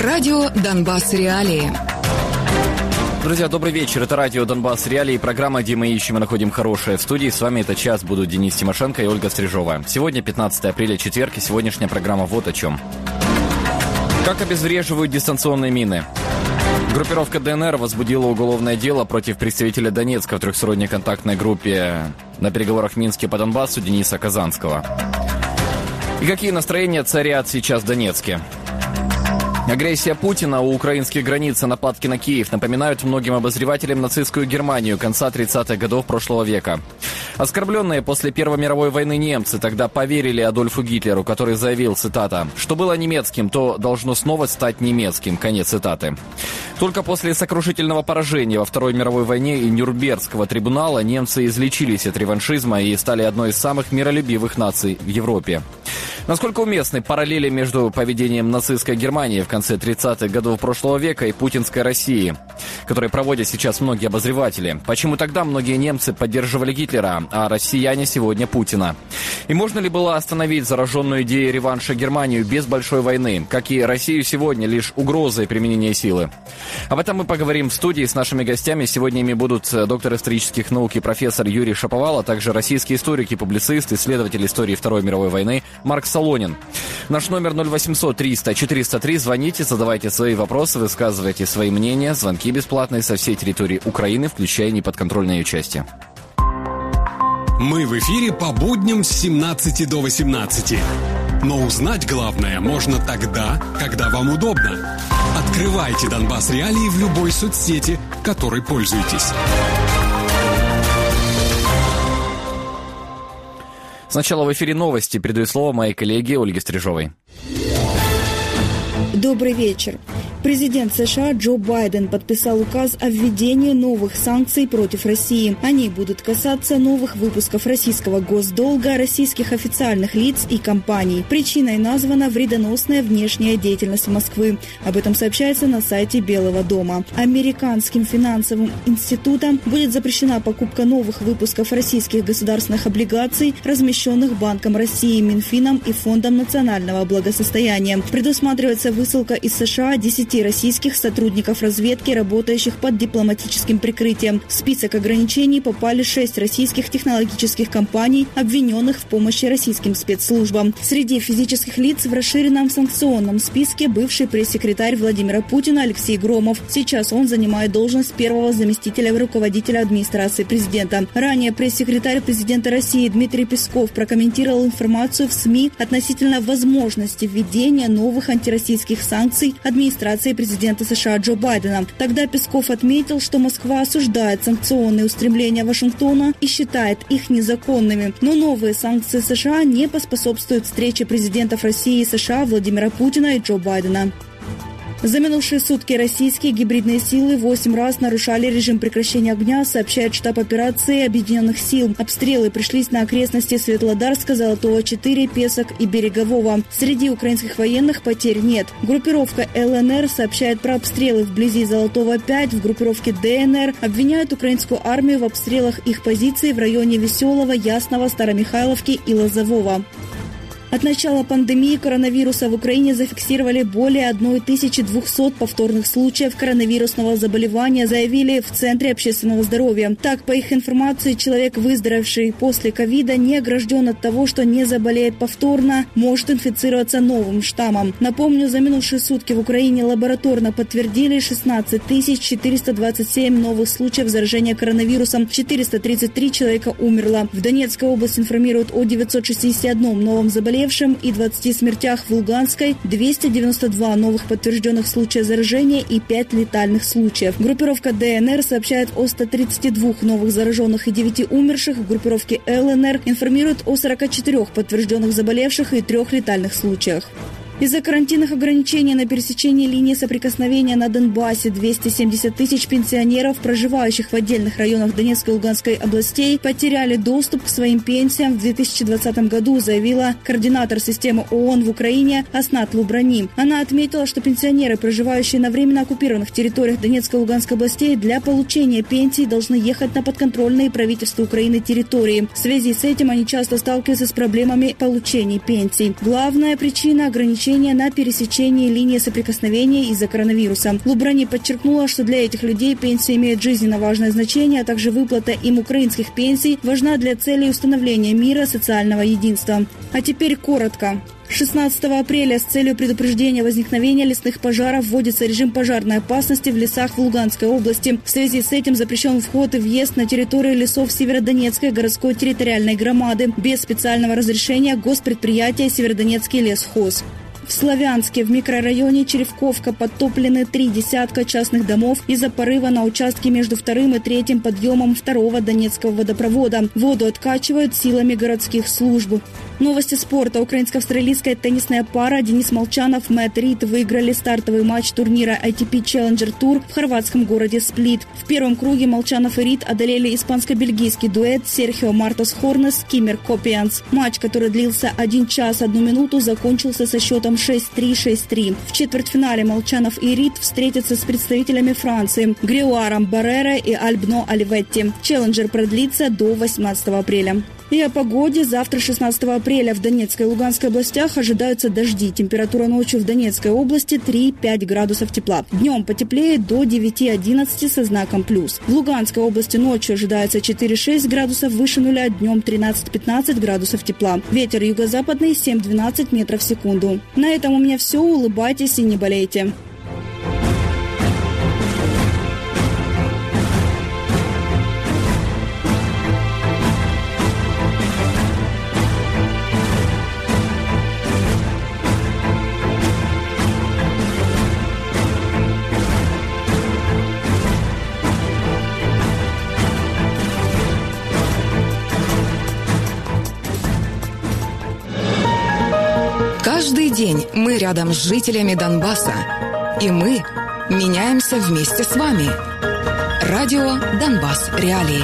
Радио «Донбасс. Реалии». Друзья, добрый вечер. Это радио «Донбасс. Реалии», программа, где мы ищем и находим хорошее. В студии с вами этот час будут Денис Тимошенко и Ольга Стрижова. Сегодня 15 апреля, четверг, и сегодняшняя программа вот о чем. Как обезвреживают дистанционные мины? Группировка ДНР возбудила уголовное дело против представителя Донецка в трехсторонней контактной группе на переговорах в Минске по Донбассу Дениса Казанского. И какие настроения царят сейчас в Донецке? Агрессия Путина у украинских границ и нападки на Киев напоминают многим обозревателям нацистскую Германию конца 30-х годов прошлого века. Оскорбленные после Первой мировой войны немцы тогда поверили Адольфу Гитлеру, который заявил, цитата, «Что было немецким, то должно снова стать немецким», конец цитаты. Только после сокрушительного поражения во Второй мировой войне и Нюрнбергского трибунала немцы излечились от реваншизма и стали одной из самых миролюбивых наций в Европе. Насколько уместны параллели между поведением нацистской Германии в конце 30-х годов прошлого века и путинской России, которые проводят сейчас многие обозреватели? Почему тогда многие немцы поддерживали Гитлера, а россияне сегодня Путина? И можно ли было остановить зараженную идеей реванша Германию без большой войны, как и Россию сегодня лишь угрозой применения силы? Об этом мы поговорим в студии с нашими гостями. Сегодня ими будут доктор исторических наук и профессор Юрий Шаповал, а также российский историк и публицист, исследователь истории Второй мировой войны Марк Солонин. Наш номер 0800 300 403. Звоните, задавайте свои вопросы, высказывайте свои мнения. Звонки бесплатные со всей территории Украины, включая неподконтрольные ее части. Мы в эфире по будням с 17 до 18. Но узнать главное можно тогда, когда вам удобно. Открывайте «Донбасс. Реалии» в любой соцсети, которой пользуетесь. Сначала в эфире новости. Передаю слово моей коллеге Ольге Стрижовой. Добрый вечер. Президент США Джо Байден подписал указ о введении новых санкций против России. Они будут касаться новых выпусков российского госдолга, российских официальных лиц и компаний. Причиной названа вредоносная внешняя деятельность Москвы. Об этом сообщается на сайте Белого дома. Американским финансовым институтом будет запрещена покупка новых выпусков российских государственных облигаций, размещенных Банком России, Минфином и Фондом национального благосостояния. Предусматривается высылка из США 10 российских сотрудников разведки, работающих под дипломатическим прикрытием. В список ограничений попали 6 российских технологических компаний, обвиненных в помощи российским спецслужбам. Среди физических лиц в расширенном санкционном списке бывший пресс-секретарь Владимира Путина Алексей Громов. Сейчас он занимает должность первого заместителя руководителя администрации президента. Ранее пресс-секретарь президента России Дмитрий Песков прокомментировал информацию в СМИ относительно возможности введения новых антироссийских санкций администрации президента США Джо Байдена. Тогда Песков отметил, что Москва осуждает санкционные устремления Вашингтона и считает их незаконными. Но новые санкции США не поспособствуют встрече президентов России и США Владимира Путина и Джо Байдена. За минувшие сутки российские гибридные силы 8 раз нарушали режим прекращения огня, сообщает штаб операции Объединенных сил. Обстрелы пришлись на окрестности Светлодарска, Золотого 4, Песок и Берегового. Среди украинских военных потерь нет. Группировка ЛНР сообщает про обстрелы вблизи Золотого 5. В группировке ДНР обвиняют украинскую армию в обстрелах их позиций в районе Веселого, Ясного, Старомихайловки и Лозового. От начала пандемии коронавируса в Украине зафиксировали более 1200 повторных случаев коронавирусного заболевания, заявили в Центре общественного здоровья. Так, по их информации, человек, выздоровевший после ковида, не огражден от того, что не заболеет повторно, может инфицироваться новым штаммом. Напомню, за минувшие сутки в Украине лабораторно подтвердили 16 427 новых случаев заражения коронавирусом, 433 человека умерло. В Донецкой области информируют о 961 новом заболевании и 20 смертях в Луганской, 292 новых подтвержденных случая заражения и 5 летальных случаев. Группировка ДНР сообщает о 132 новых зараженных и 9 умерших. В группировке ЛНР информируют о 44 подтвержденных заболевших и 3 летальных случаях. Из-за карантинных ограничений на пересечении линии соприкосновения на Донбассе 270 тысяч пенсионеров, проживающих в отдельных районах Донецкой и Луганской областей, потеряли доступ к своим пенсиям в 2020 году, заявила координатор системы ООН в Украине Аснат Лубрани. Она отметила, что пенсионеры, проживающие на временно оккупированных территориях Донецкой и Луганской областей, для получения пенсий должны ехать на подконтрольные правительству Украины территории. В связи с этим они часто сталкиваются с проблемами получения пенсий. Главная причина ограничений ограничения на пересечении линии соприкосновения из-за коронавируса. Лубрани подчеркнула, что для этих людей пенсия имеет жизненно важное значение, а также выплата им украинских пенсий важна для целей установления мира, социального единства. А теперь коротко. 16 апреля с целью предупреждения возникновения лесных пожаров вводится режим пожарной опасности в лесах в Луганской области. В связи с этим запрещен вход и въезд на территорию лесов Северодонецкой городской территориальной громады без специального разрешения госпредприятия «Северодонецкий лесхоз». В Славянске в микрорайоне Черевковка подтоплены 3 десятка частных домов из-за порыва на участке между 2-м и 3-м подъемом 2-го Донецкого водопровода. Воду откачивают силами городских служб. Новости спорта. Украинско-австралийская теннисная пара Денис Молчанов, Мэтт Рид выиграли стартовый матч турнира ATP Challenger Tour в хорватском городе Сплит. В первом круге Молчанов и Рид одолели испанско-бельгийский дуэт Серхио Мартас Хорнес Киммер Копианс. Матч, который длился 1 час 1 минуту, закончился со счетом 6-3-6-3. В четвертьфинале Молчанов и Рид встретятся с представителями Франции Гриуаром Баррера и Альбно Оливетти. Челленджер продлится до 18 апреля. И о погоде. Завтра, 16 апреля, в Донецкой и Луганской областях ожидаются дожди. Температура ночью в Донецкой области 3-5 градусов тепла. Днем потеплеет до 9-11 со знаком плюс. В Луганской области ночью ожидается 4-6 градусов выше нуля, днем 13-15 градусов тепла. Ветер юго-западный 7-12 метров в секунду. На этом у меня все. Улыбайтесь и не болейте. Каждый день мы рядом с жителями Донбасса. И мы меняемся вместе с вами. Радио «Донбасс. Реалии».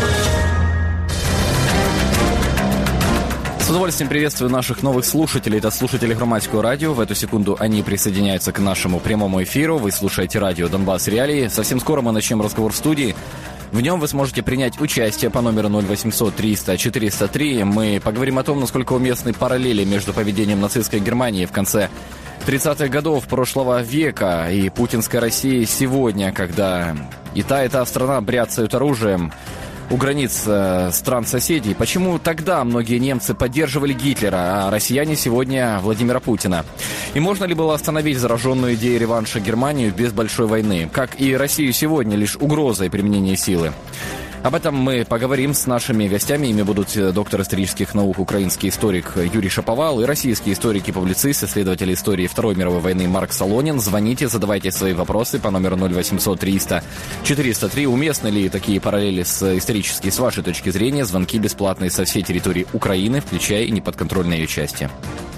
С удовольствием приветствую наших новых слушателей. Это слушатели Громадского радио. В эту секунду они присоединяются к нашему прямому эфиру. Вы слушаете радио «Донбасс. Реалии». Совсем скоро мы начнем разговор в студии. В нем вы сможете принять участие по номеру 0800 300 403. Мы поговорим о том, насколько уместны параллели между поведением нацистской Германии в конце 30-х годов прошлого века и путинской России сегодня, когда и та страна бряцают оружием у границ стран-соседей. Почему тогда многие немцы поддерживали Гитлера, а россияне сегодня Владимира Путина? И можно ли было остановить зараженную идеей реванша Германию без большой войны? Как и Россию сегодня, лишь угрозой применения силы? Об этом мы поговорим с нашими гостями. Ими будут доктор исторических наук, украинский историк Юрий Шаповал и российский историк и публицист, исследователь истории Второй мировой войны Марк Солонин. Звоните, задавайте свои вопросы по номеру 0800 300 403. Уместны ли такие параллели исторически с вашей точки зрения? Звонки бесплатные со всей территории Украины, включая и неподконтрольные ее части.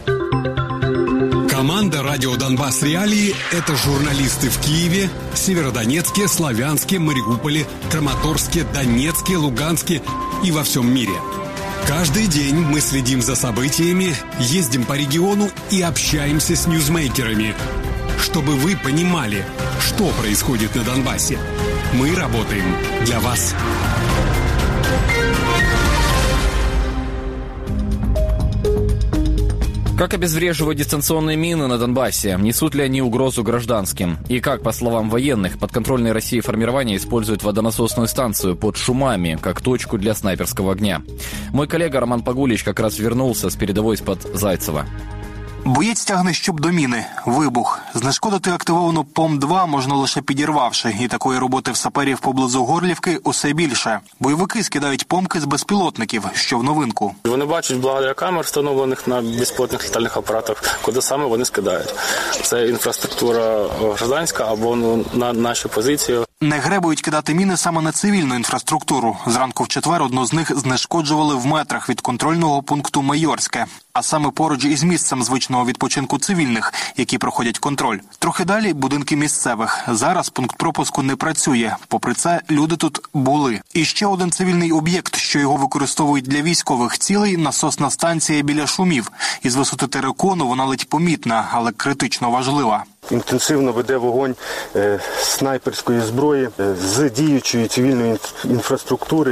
Команда «Радио Донбасс. Реалии» — это журналисты в Киеве, Северодонецке, Славянске, Мариуполе, Краматорске, Донецке, Луганске и во всем мире. Каждый день мы следим за событиями, ездим по региону и общаемся с ньюзмейкерами, чтобы вы понимали, что происходит на Донбассе. Мы работаем для вас. Как обезвреживать дистанционные мины на Донбассе? Несут ли они угрозу гражданским? И как, по словам военных, подконтрольные России формирования используют водонасосную станцию под Шумами как точку для снайперского огня? Мой коллега Роман Погулич как раз вернулся с передовой из-под Зайцева. Боєць тягне щуп до міни. Вибух. Знешкодити активовану ПОМ-2 можна лише підірвавши. І такої роботи в саперів поблизу Горлівки усе більше. Бойовики скидають помки з безпілотників, що в новинку. Вони бачать благодаря камер, встановлених на безпілотних літальних апаратах, куди саме вони скидають. Це інфраструктура гражданська або на наші позиції. Не гребують кидати міни саме на цивільну інфраструктуру. Зранку в четвер одну з них знешкоджували в метрах від контрольного пункту Майорське. А саме поруч із місцем звичного відпочинку цивільних, які проходять контроль. Трохи далі – будинки місцевих. Зараз пункт пропуску не працює. Попри це, люди тут були. І ще один цивільний об'єкт, що його використовують для військових цілей – насосна станція біля Шумів. Із висоти терикону вона ледь помітна, але критично важлива. Інтенсивно веде вогонь снайперської зброї з діючої цивільної інфраструктури,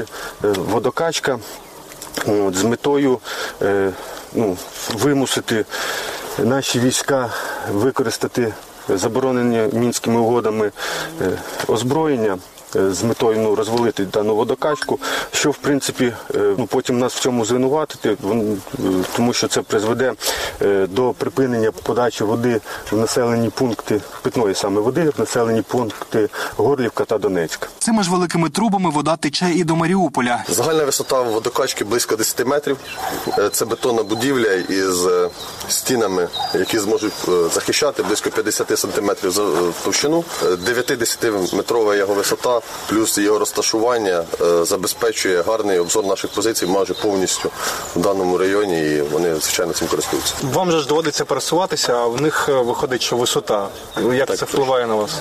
водокачка, з метою вимусити наші війська використати заборонені Мінськими угодами озброєння з метою розвалити дану водокачку, що в принципі потім нас в цьому звинуватити, тому що це призведе до припинення подачі води в населені пункти, питної саме води, в населені пункти Горлівка та Донецька. Цими ж великими трубами вода тече і до Маріуполя. Загальна висота водокачки близько 10 метрів. Це бетонна будівля із стінами, які зможуть захищати близько 50 сантиметрів в товщину. 9-10-метрова його висота, плюс його розташування забезпечує гарний обзор наших позицій майже повністю в даному районі, і вони, звичайно, цим користуються. Вам же ж доводиться пересуватися, а в них виходить, що висота. Як це впливає на вас?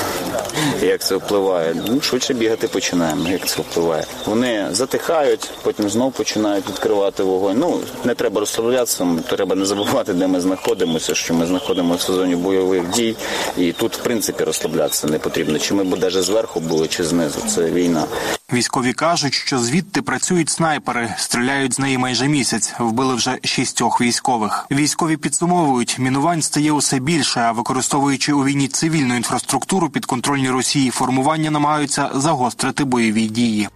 Як це впливає? Швидше бігати починаємо, як це впливає. Вони затихають, потім знову починають відкривати вогонь. Не треба розслаблятися, треба не забувати, де ми знаходимося, що ми знаходимося в зоні бойових дій. І тут, в принципі, розслаблятися не потрібно. Чи ми навіть зверху були, чи знизу. Це війна. Військові кажуть, що звідти працюють снайпери, стріляють з неї майже місяць, вбили вже 6 військових. Військові підсумовують, мінувань стає усе більше, а використовуючи у війні цивільну інфраструктуру, підконтрольні Росії формування намагаються загострити бойові дії.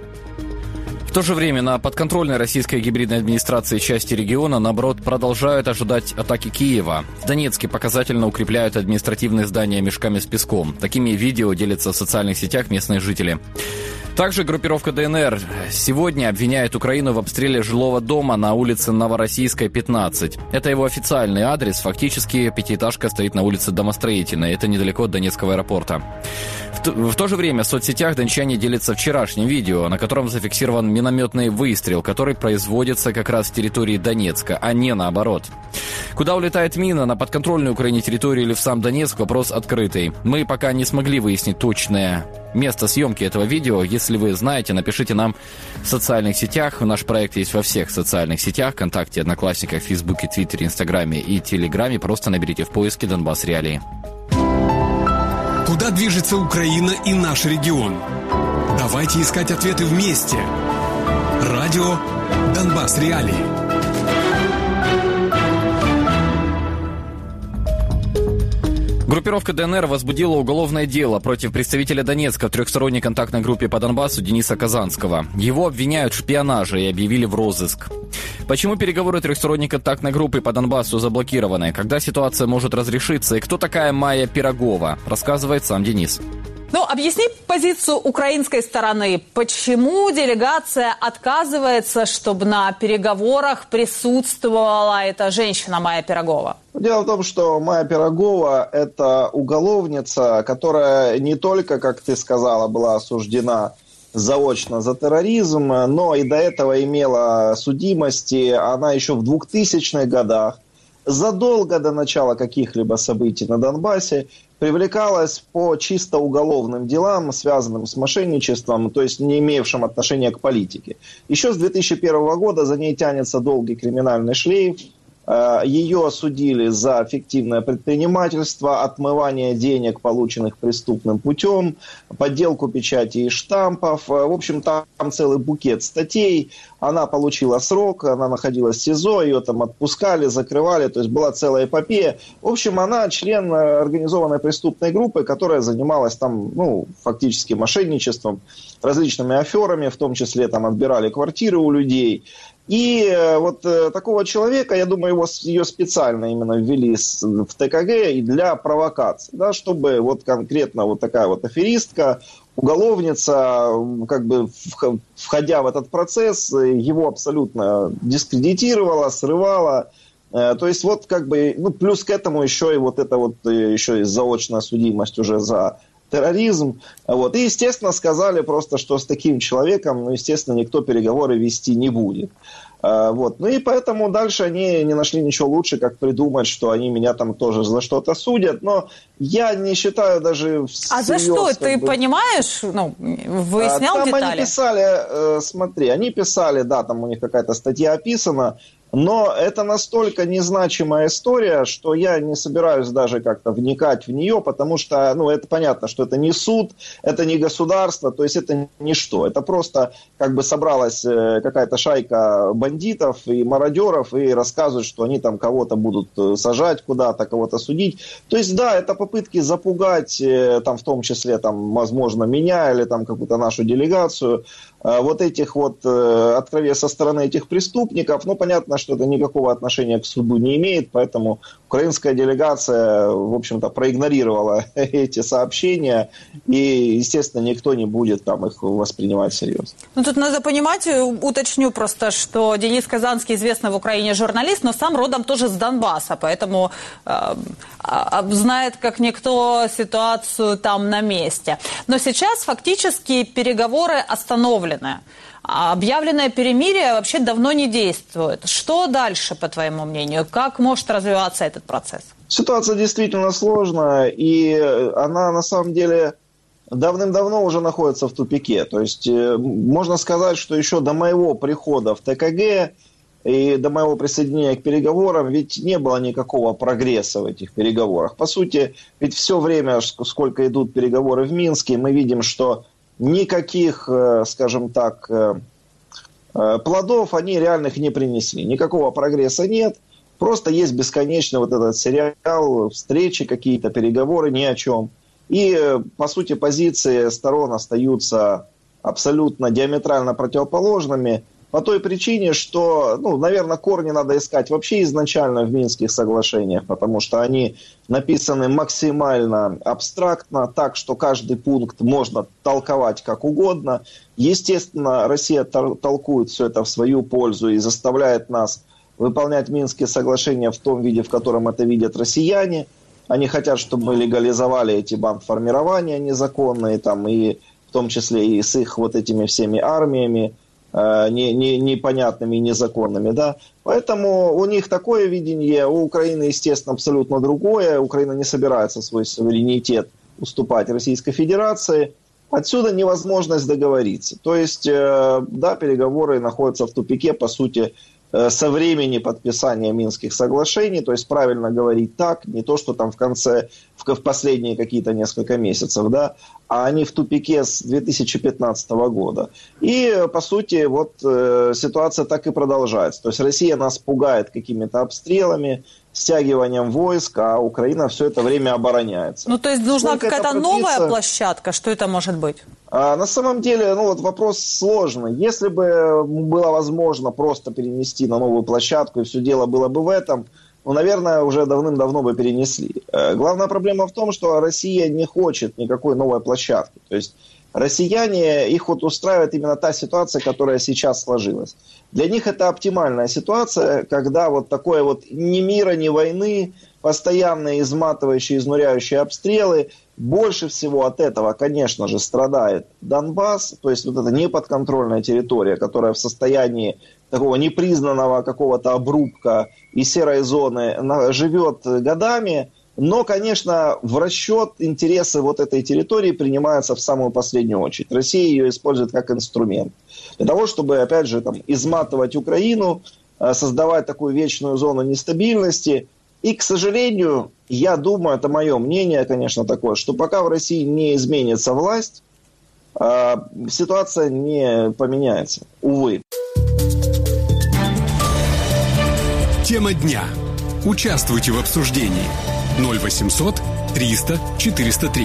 В то же время на подконтрольной российской гибридной администрации части региона, наоборот, продолжают ожидать атаки Киева. В Донецке показательно укрепляют административные здания мешками с песком. Такими видео делятся в социальных сетях местные жители. Также группировка ДНР сегодня обвиняет Украину в обстреле жилого дома на улице Новороссийская, 15. Это его официальный адрес. Фактически пятиэтажка стоит на улице Домостроительной. Это недалеко от Донецкого аэропорта. В то же время в соцсетях дончане делятся вчерашним видео, на котором зафиксирован минометный выстрел, который производится как раз с территории Донецка, а не наоборот. Куда улетает мина, на подконтрольную Украине территорию или в сам Донецк, вопрос открытый. Мы пока не смогли выяснить точное место съемки этого видео. Если вы знаете, напишите нам в социальных сетях. Наш проект есть во всех социальных сетях. ВКонтакте, Одноклассниках, Фейсбуке, Твиттере, Инстаграме и Телеграме. Просто наберите в поиске «Донбасс Реалии». Куда движется Украина и наш регион? Давайте искать ответы вместе. Радио «Донбасс Реалии». Группировка ДНР возбудила уголовное дело против представителя Донецка в трехсторонней контактной группе по Донбассу Дениса Казанского. Его обвиняют в шпионаже и объявили в розыск. Почему переговоры трехсторонней контактной группы по Донбассу заблокированы? Когда ситуация может разрешиться? И кто такая Майя Пирогова? Рассказывает сам Денис. Объясни позицию украинской стороны. Почему делегация отказывается, чтобы на переговорах присутствовала эта женщина Майя Пирогова? Дело в том, что Майя Пирогова – это уголовница, которая не только, как ты сказала, была осуждена заочно за терроризм, но и до этого имела судимости. Она еще в 2000-х годах, задолго до начала каких-либо событий на Донбассе, привлекалась по чисто уголовным делам, связанным с мошенничеством, то есть не имевшим отношения к политике. Еще с 2001 года за ней тянется долгий криминальный шлейф. Ее осудили за фиктивное предпринимательство, отмывание денег, полученных преступным путем, подделку печати и штампов. В общем, там целый букет статей. Она получила срок, она находилась в СИЗО, ее там отпускали, закрывали, то есть была целая эпопея. В общем, она член организованной преступной группы, которая занималась там, фактически мошенничеством, различными аферами, в том числе там отбирали квартиры у людей. И вот такого человека, я думаю, ее специально именно ввели в ТКГ и для провокации, да, чтобы вот конкретно вот такая вот аферистка, уголовница, как бы входя в этот процесс, его абсолютно дискредитировала, срывала. То есть вот как бы, плюс к этому еще и вот это вот, еще и заочная судимость уже за терроризм. Вот. И, естественно, сказали просто, что с таким человеком, естественно, никто переговоры вести не будет. Вот. И поэтому дальше они не нашли ничего лучше, как придумать, что они меня там тоже за что-то судят. Но я не считаю даже всерьез... А за что? Ты понимаешь? Выяснял там детали? Они писали, смотри, да, там у них какая-то статья описана, Но это настолько незначимая история, что я не собираюсь даже как-то вникать в нее, потому что, это понятно, что это не суд, это не государство, то есть это ничто. Это просто как бы собралась какая-то шайка бандитов и мародеров и рассказывают, что они там кого-то будут сажать куда-то, кого-то судить. То есть, да, это попытки запугать, там, в том числе, там, возможно, меня или там какую-то нашу делегацию, вот этих вот откровений со стороны этих преступников. Понятно, что это никакого отношения к суду не имеет, поэтому украинская делегация, в общем-то, проигнорировала эти сообщения, и, естественно, никто не будет там их воспринимать всерьез. Тут надо понимать, уточню просто, что Денис Казанский известный в Украине журналист, но сам родом тоже с Донбасса, поэтому знает как никто ситуацию там на месте. Но сейчас фактически переговоры остановлены. Объявленное перемирие вообще давно не действует. Что дальше, по твоему мнению? Как может развиваться этот процесс? Ситуация действительно сложная, и она на самом деле давным-давно уже находится в тупике. То есть можно сказать, что еще до моего прихода в ТКГ и до моего присоединения к переговорам ведь не было никакого прогресса в этих переговорах. По сути, ведь все время, сколько идут переговоры в Минске, мы видим, что никаких, скажем так, плодов они реальных не принесли. Никакого прогресса нет. Просто есть бесконечный вот этот сериал, встречи какие-то, переговоры, ни о чем. И, по сути, позиции сторон остаются абсолютно диаметрально противоположными по той причине, что, наверное, корни надо искать вообще изначально в Минских соглашениях, потому что они написаны максимально абстрактно, так, что каждый пункт можно толковать как угодно. Естественно, Россия толкует все это в свою пользу и заставляет нас выполнять Минские соглашения в том виде, в котором это видят россияне. Они хотят, чтобы мы легализовали эти бандформирования незаконные, там, и в том числе и с их вот этими всеми армиями, непонятными и незаконными, да. Поэтому у них такое видение, у Украины, естественно, абсолютно другое. Украина не собирается свой суверенитет уступать Российской Федерации. Отсюда невозможность договориться. То есть, да, переговоры находятся в тупике, по сути, со времени подписания Минских соглашений, то есть правильно говорить так, не то, что там в конце, в последние какие-то несколько месяцев, да, а они в тупике с 2015 года. И, по сути, вот ситуация так и продолжается. То есть Россия нас пугает какими-то обстрелами, стягиванием войск, а Украина все это время обороняется. То есть нужна какая-то новая площадка? Что это может быть? На самом деле, вопрос сложный. Если бы было возможно просто перенести на новую площадку, и все дело было бы в этом, наверное, уже давным-давно бы перенесли. Главная проблема в том, что Россия не хочет никакой новой площадки. То есть россияне, их вот устраивает именно та ситуация, которая сейчас сложилась. Для них это оптимальная ситуация, когда вот такое вот ни мира, ни войны, постоянные изматывающие, изнуряющие обстрелы. Больше всего от этого, конечно же, страдает Донбасс, то есть вот эта неподконтрольная территория, которая в состоянии такого непризнанного какого-то обрубка и серой зоны живет годами. Но, конечно, в расчет интересы вот этой территории принимаются в самую последнюю очередь. Россия ее использует как инструмент. Для того, чтобы, опять же, изматывать Украину, создавать такую вечную зону нестабильности. И, к сожалению, я думаю, это мое мнение, конечно, такое, что пока в России не изменится власть, ситуация не поменяется. Увы. Тема дня. Участвуйте в обсуждении. 0800 300 403.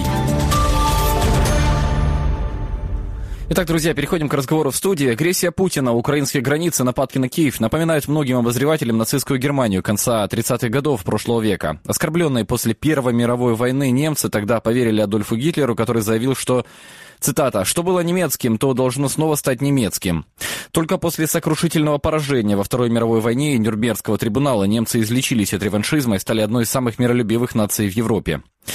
Итак, друзья, переходим к разговору в студии. Агрессия Путина, украинские границы, нападки на Киев напоминают многим обозревателям нацистскую Германию конца 30-х годов прошлого века. Оскорбленные после Первой мировой войны немцы тогда поверили Адольфу Гитлеру, который заявил, что, цитата, «что было немецким, то должно снова стать немецким». Только после сокрушительного поражения во Второй мировой войне и Нюрнбергского трибунала немцы излечились от реваншизма и стали одной из самых миролюбивых наций в Европе.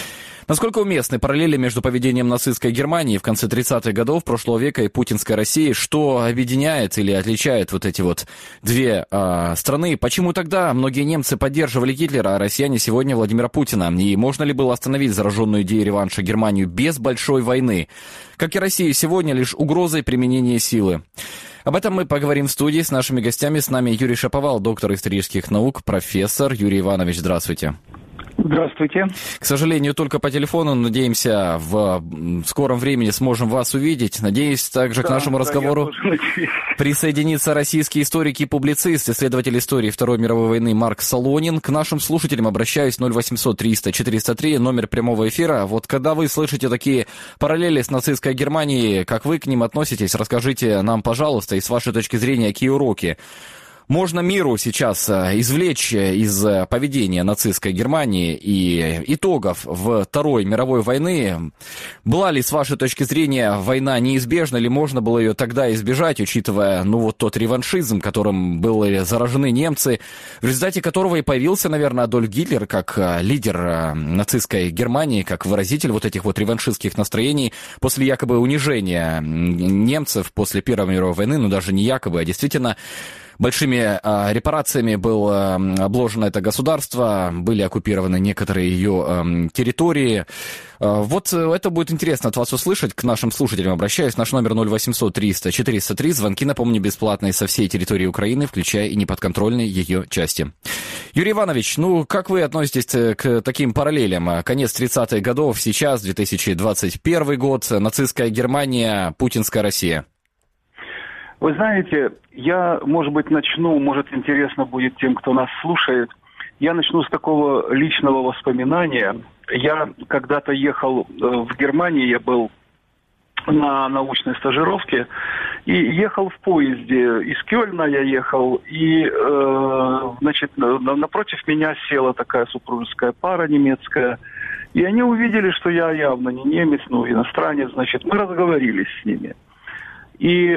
Насколько уместны параллели между поведением нацистской Германии в конце 30-х годов прошлого века и путинской России? Что объединяет или отличает вот эти вот две страны? Почему тогда многие немцы поддерживали Гитлера, а россияне сегодня Владимира Путина? И можно ли было остановить зараженную идеей реванша Германию без большой войны? Как и Россия сегодня, лишь угрозой применения силы. Об этом мы поговорим в студии с нашими гостями. С нами Юрий Шаповал, доктор исторических наук, профессор. Юрий Иванович, здравствуйте. Здравствуйте. К сожалению, только по телефону. Надеемся, в скором времени сможем вас увидеть. Надеюсь, также к нашему разговору присоединится российский историк и публицист, исследователь истории Второй мировой войны Марк Солонин. К нашим слушателям обращаюсь 0800 300 403, номер прямого эфира. Вот когда вы слышите такие параллели с нацистской Германией, как вы к ним относитесь, расскажите нам, пожалуйста, и с вашей точки зрения, какие уроки можно миру сейчас извлечь из поведения нацистской Германии и итогов Второй мировой войны? Была ли, с вашей точки зрения, война неизбежна, или можно было ее тогда избежать, учитывая, тот реваншизм, которым были заражены немцы, в результате которого и появился, наверное, Адольф Гитлер как лидер нацистской Германии, как выразитель вот этих вот реваншистских настроений после якобы унижения немцев после Первой мировой войны, даже не якобы, а действительно большими репарациями было обложено это государство, были оккупированы некоторые ее территории. Вот это будет интересно от вас услышать. К нашим слушателям обращаюсь. Наш номер 0800 300 403. Звонки, напомню, бесплатные со всей территории Украины, включая и неподконтрольные ее части. Юрий Иванович, как вы относитесь к таким параллелям? Конец 30-х годов, сейчас 2021 год, нацистская Германия, путинская Россия. Вы знаете, я, может быть, начну, может, интересно будет тем, кто нас слушает. Я начну с такого личного воспоминания. Я когда-то ехал в Германию, я был на научной стажировке, и ехал в поезде. Из Кёльна я ехал, и, напротив меня села такая супружеская пара немецкая, и они увидели, что я явно не немец, иностранец, мы разговорились с ними. И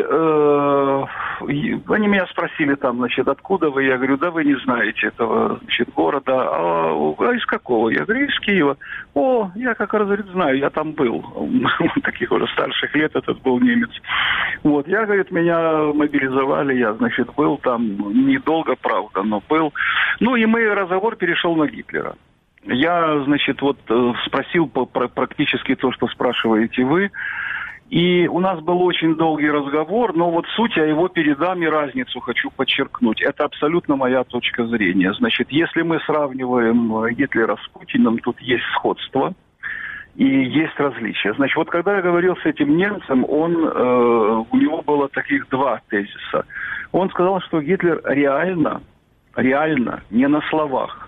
они меня спросили откуда вы? Я говорю, да вы не знаете этого, города. А из какого? Я говорю, из Киева. О, я как раз знаю, я там был. Таких уже старших лет этот был немец. Вот, я, говорит, меня мобилизовали, я, был там недолго, правда, но был. И мой разговор перешел на Гитлера. Я, спросил практически то, что спрашиваете вы. И у нас был очень долгий разговор, но суть я его передам и разницу хочу подчеркнуть. Это абсолютно моя точка зрения. Если мы сравниваем Гитлера с Путиным, тут есть сходство и есть различия. Когда я говорил с этим немцем, у него было таких два тезиса. Он сказал, что Гитлер реально, не на словах,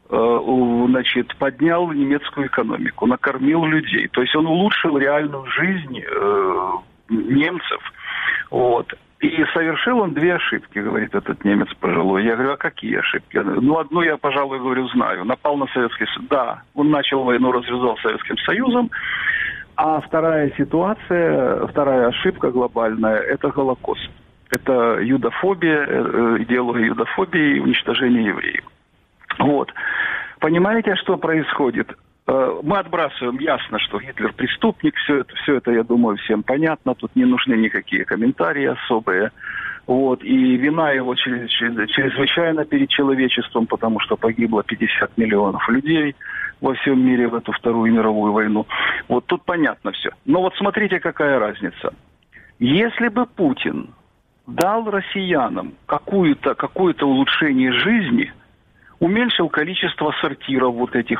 поднял немецкую экономику, накормил людей. То есть он улучшил реальную жизнь немцев. Вот. И совершил он две ошибки, говорит этот немец пожилой. Я говорю, а какие ошибки? Одну я, пожалуй, говорю, знаю. Напал на Советский Союз. Да, он начал войну, развязал Советским Союзом. А вторая ситуация, вторая ошибка глобальная, это Голокост. Это юдофобия, идеология юдофобии и уничтожение евреев. Вот. Понимаете, что происходит? Мы отбрасываем, ясно, что Гитлер преступник, все это, я думаю, всем понятно, тут не нужны никакие комментарии особые. Вот. И вина его чрезвычайно перед человечеством, потому что погибло 50 миллионов людей во всем мире в эту Вторую мировую войну. Вот тут понятно все. Но смотрите, какая разница. Если бы Путин дал россиянам какое-то улучшение жизни, уменьшил количество сортиров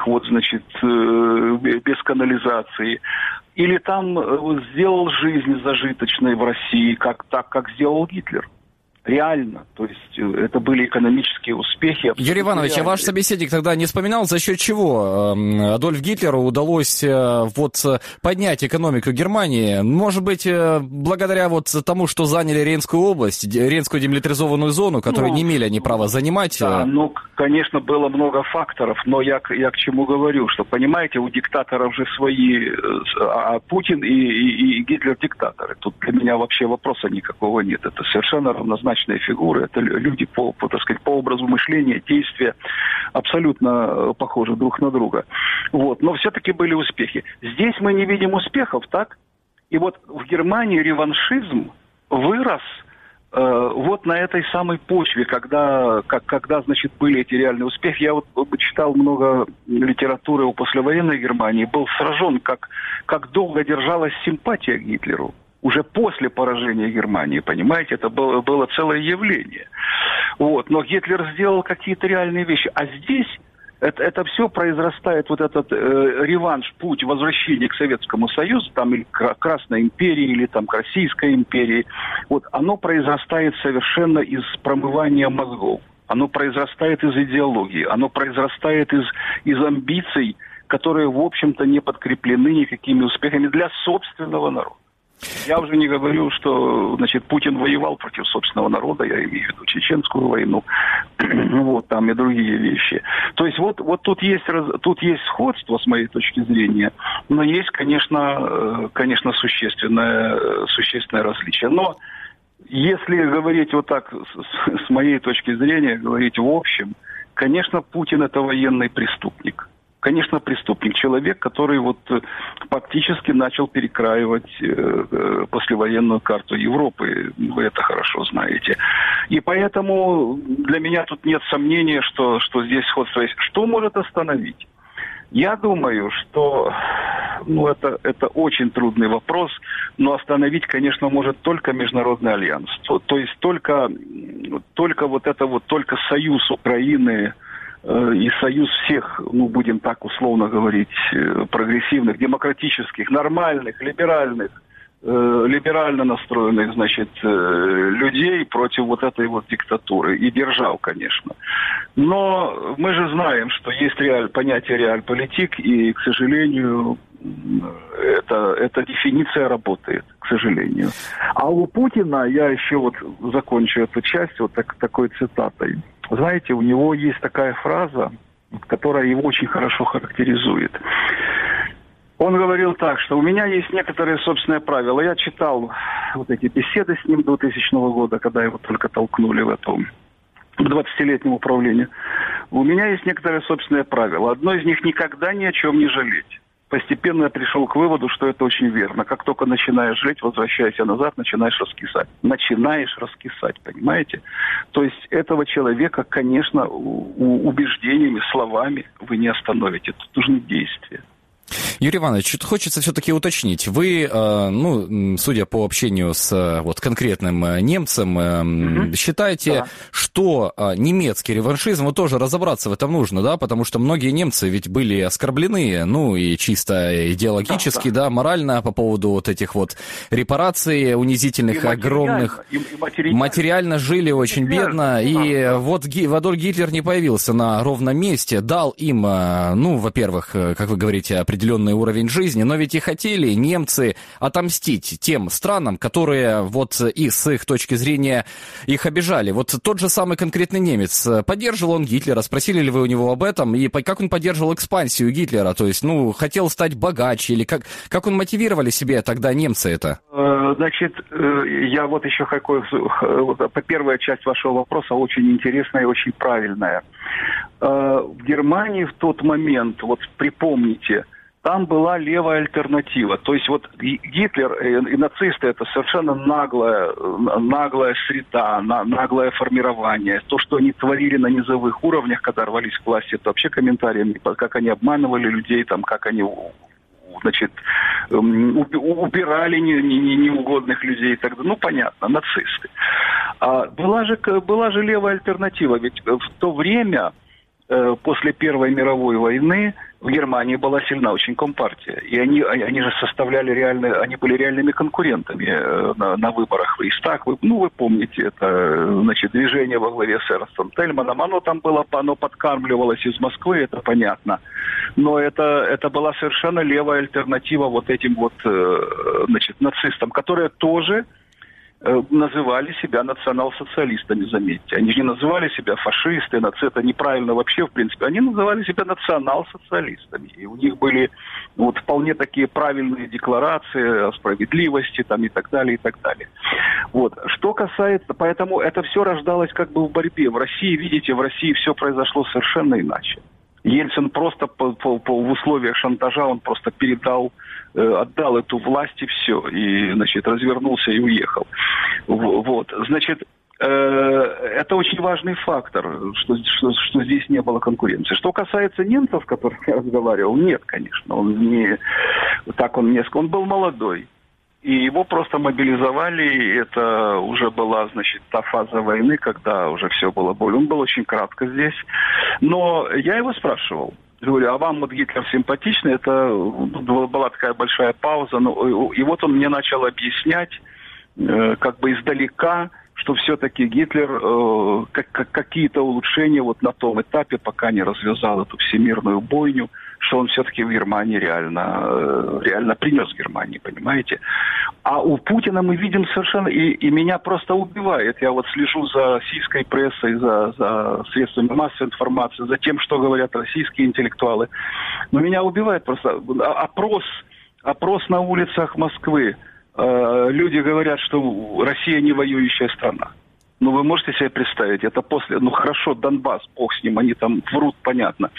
без канализации, или сделал жизнь зажиточной в России, как сделал Гитлер. Реально. То есть это были экономические успехи. Юрий Иванович, а ваш собеседник тогда не вспоминал, за счет чего Адольфу Гитлеру удалось поднять экономику Германии? Может быть, благодаря тому, что заняли Рейнскую область, Рейнскую демилитаризованную зону, которую не имели они права занимать? Да, конечно, было много факторов, но я к чему говорю, что, понимаете, у диктаторов же свои, а Путин и Гитлер диктаторы. Тут для меня вообще вопроса никакого нет. Это совершенно равнозначно неоднозначные фигуры. Это люди по образу мышления, действия абсолютно похожи друг на друга. Вот. Но все-таки были успехи. Здесь мы не видим успехов, так? И вот в Германии реваншизм вырос вот на этой самой почве, когда, значит, были эти реальные успехи. Я вот читал много литературы о послевоенной Германии, был сражен, как долго держалась симпатия к Гитлеру. Уже после поражения Германии, понимаете, это было целое явление. Вот. Но Гитлер сделал какие-то реальные вещи. А здесь это все произрастает, вот этот реванш, путь возвращения к Советскому Союзу, там, или к Красной империи, или там, к Российской империи, вот, оно произрастает совершенно из промывания мозгов. Оно произрастает из идеологии, оно произрастает из амбиций, которые, в общем-то, не подкреплены никакими успехами для собственного народа. Я уже не говорю, что, значит, Путин воевал против собственного народа, я имею в виду чеченскую войну, вот, там и другие вещи. То есть вот тут есть сходство, с моей точки зрения, но есть, конечно, существенное различие. Но если говорить вот так, с моей точки зрения, говорить в общем, конечно, Путин – это военный преступник. Конечно, преступник, человек, который вот фактически начал перекраивать послевоенную карту Европы. Вы это хорошо знаете. И поэтому для меня тут нет сомнения, что здесь сходство есть. Что может остановить? Я думаю, что это очень трудный вопрос, но остановить, конечно, может только Международный альянс. То есть только союз Украины и союз всех, будем так условно говорить, прогрессивных, демократических, нормальных, либерально настроенных, значит, людей против вот этой вот диктатуры и держав, конечно. Но мы же знаем, что есть понятие реальполитик, и, к сожалению, эта дефиниция работает, к сожалению. А у Путина, я еще вот закончу эту часть вот такой цитатой. Знаете, у него есть такая фраза, которая его очень хорошо характеризует. Он говорил так, что у меня есть некоторые собственные правила. Я читал вот эти беседы с ним 2000 года, когда его только толкнули в 20-летнем управлении. У меня есть некоторые собственные правила. Одно из них – никогда ни о чем не жалеть. Постепенно я пришел к выводу, что это очень верно. Как только начинаешь жить, возвращайся назад, начинаешь раскисать. Понимаете? То есть этого человека, конечно, убеждениями, словами вы не остановите. Тут нужны действия. Юрий Иванович, хочется все-таки уточнить. Вы, судя по общению с конкретным немцем, считаете, что немецкий реваншизм, тоже разобраться в этом нужно, да? Потому что многие немцы ведь были оскорблены, и чисто идеологически, морально по поводу вот этих вот репараций унизительных, огромных. Материально жили очень бедно. И вот Адольф Гитлер не появился на ровном месте, дал им, во-первых, как вы говорите, определенный уровень жизни, но ведь и хотели немцы отомстить тем странам, которые и с их точки зрения их обижали. Вот тот же самый конкретный немец, поддерживал он Гитлера, спросили ли вы у него об этом, и как он поддерживал экспансию Гитлера, то есть, хотел стать богаче, или как он мотивировали себе тогда немцы это? Значит, я вот еще первая часть вашего вопроса очень интересная и очень правильная. В Германии в тот момент, припомните, там была левая альтернатива. То есть Гитлер и нацисты – это совершенно наглая среда, наглое формирование. То, что они творили на низовых уровнях, когда рвались к власти, это вообще комментариями, как они обманывали людей, как они, упирали неугодных людей и так далее. Понятно, нацисты. Была же левая альтернатива. Ведь в то время, после Первой мировой войны, в Германии была сильна очень компартия. И они же они были реальными конкурентами на выборах в Рейхстаг. Вы помните, это, движение во главе с Эрнстом Тельманом. Оно подкармливалось из Москвы, это понятно. Но это была совершенно левая альтернатива этим нацистам, которые тоже называли себя национал-социалистами, заметьте. Они же не называли себя фашисты, нацисты, это неправильно вообще, в принципе. Они называли себя национал-социалистами. И у них были вот вполне такие правильные декларации о справедливости там, и так далее, и так далее. Вот. Что касается, поэтому это все рождалось как бы в борьбе. В России, видите, в России все произошло совершенно иначе. Ельцин просто в условиях шантажа, он просто отдал эту власть и все, и, значит, развернулся и уехал. Вот, значит, это очень важный фактор, что здесь не было конкуренции. Что касается немцев, о которых я разговаривал, нет, конечно, он был молодой. И его просто мобилизовали, и это уже была, значит, та фаза войны, когда уже все было более. Он был очень кратко здесь. Но я его спрашивал. Говорю, а вам вот Гитлер симпатичный? Это была такая большая пауза. И вот он мне начал объяснять, как бы издалека, что все-таки Гитлер какие-то улучшения вот на том этапе, пока не развязал эту всемирную бойню, что он все-таки в Германии реально принес Германии, понимаете? А у Путина мы видим совершенно... И меня просто убивает. Я вот слежу за российской прессой, за средствами массовой информации, за тем, что говорят российские интеллектуалы. Но меня убивает просто опрос на улицах Москвы. Люди говорят, что Россия не воюющая страна. Ну, вы можете себе представить, это после... Ну, хорошо, Донбасс, бог с ним, они там врут, понятно.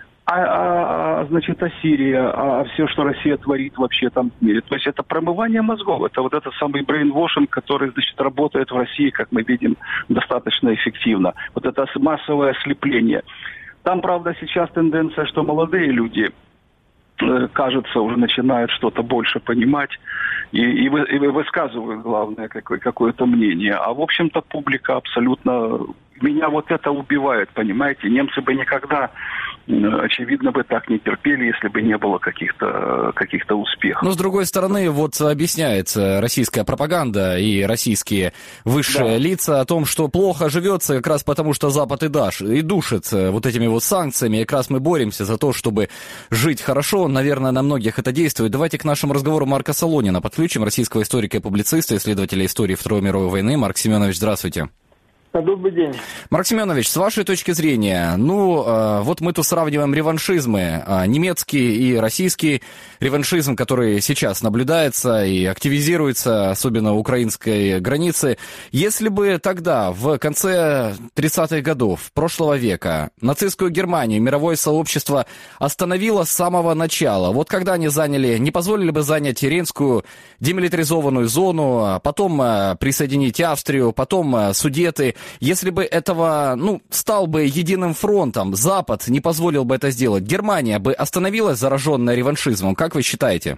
Значит, Сирия, все, что Россия творит вообще там в мире. То есть это промывание мозгов. Это вот этот самый брейнвошинг, который, значит, работает в России, как мы видим, достаточно эффективно. Вот это массовое ослепление. Там, правда, сейчас тенденция, что молодые люди, кажется, уже начинают что-то больше понимать и высказывают, главное, какое-то мнение. А, в общем-то, публика абсолютно... Меня вот это убивает, понимаете? Немцы бы никогда, очевидно, бы так не терпели, если бы не было каких-то успехов. Но, с другой стороны, вот объясняется российская пропаганда и российские высшие лица о том, что плохо живется как раз потому, что Запад и душит вот этими вот санкциями. И как раз мы боремся за то, чтобы жить хорошо. Наверное, на многих это действует. Давайте к нашему разговору Марка Солонина подключим, российского историка и публициста, исследователя истории Второй мировой войны. Марк Семенович, здравствуйте. Добрый день. Марк Семенович, с вашей точки зрения, вот мы тут сравниваем реваншизмы, немецкий и российский реваншизм, который сейчас наблюдается и активизируется, особенно у украинской границы. Если бы тогда, в конце 30-х годов прошлого века, нацистскую Германию мировое сообщество остановило с самого начала, вот когда они не позволили бы занять Рейнскую демилитаризованную зону, потом присоединить Австрию, потом Судеты. Если бы этого, стал бы единым фронтом, Запад не позволил бы это сделать, Германия бы остановилась, зараженная реваншизмом, как вы считаете?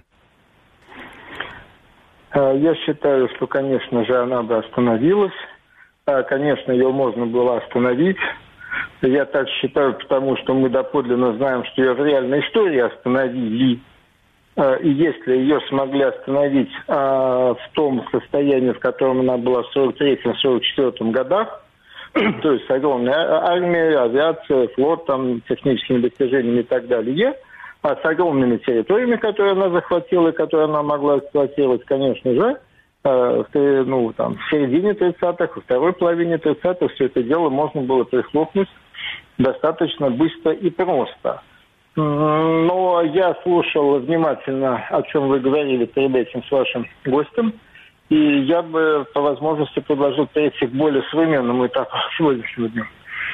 Я считаю, что, конечно же, она бы остановилась. Конечно, ее можно было остановить. Я так считаю, потому что мы доподлинно знаем, что ее в реальной истории остановили. И если ее смогли остановить в том состоянии, в котором она была в 1943-1944 годах, то есть с огромной армией, авиацией, флотом, техническими достижениями и так далее, а с огромными территориями, которые она захватила и которые она могла эксплуатировать, конечно же, в середине 30-х, во второй половине 30-х все это дело можно было прихлопнуть достаточно быстро и просто. Но я слушал внимательно, о чем вы говорили перед этим с вашим гостем, и я бы по возможности предложил перейти к более современному этапу сегодняшнего дня.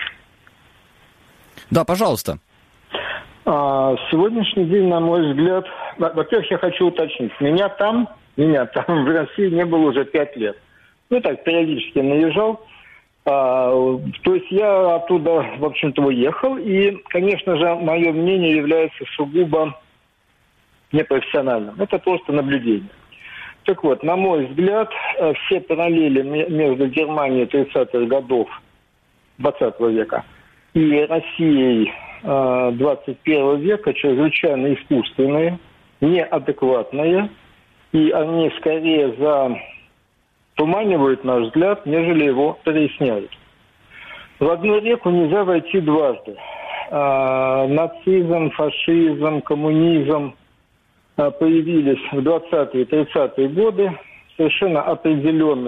Да, пожалуйста. Сегодняшний день, на мой взгляд, во-первых, я хочу уточнить, меня там в России не было уже 5 лет. Так, периодически наезжал. То есть я оттуда, в общем-то, уехал, и, конечно же, мое мнение является сугубо непрофессиональным. Это просто наблюдение. Так вот, на мой взгляд, все параллели между Германией 30-х годов 20 века и Россией 21 века чрезвычайно искусственные, неадекватные, и они скорее затуманивают наш взгляд, нежели его проясняют. В одну реку нельзя войти дважды. Нацизм, фашизм, коммунизм появились в 20-е и 30-е годы в совершенно определенной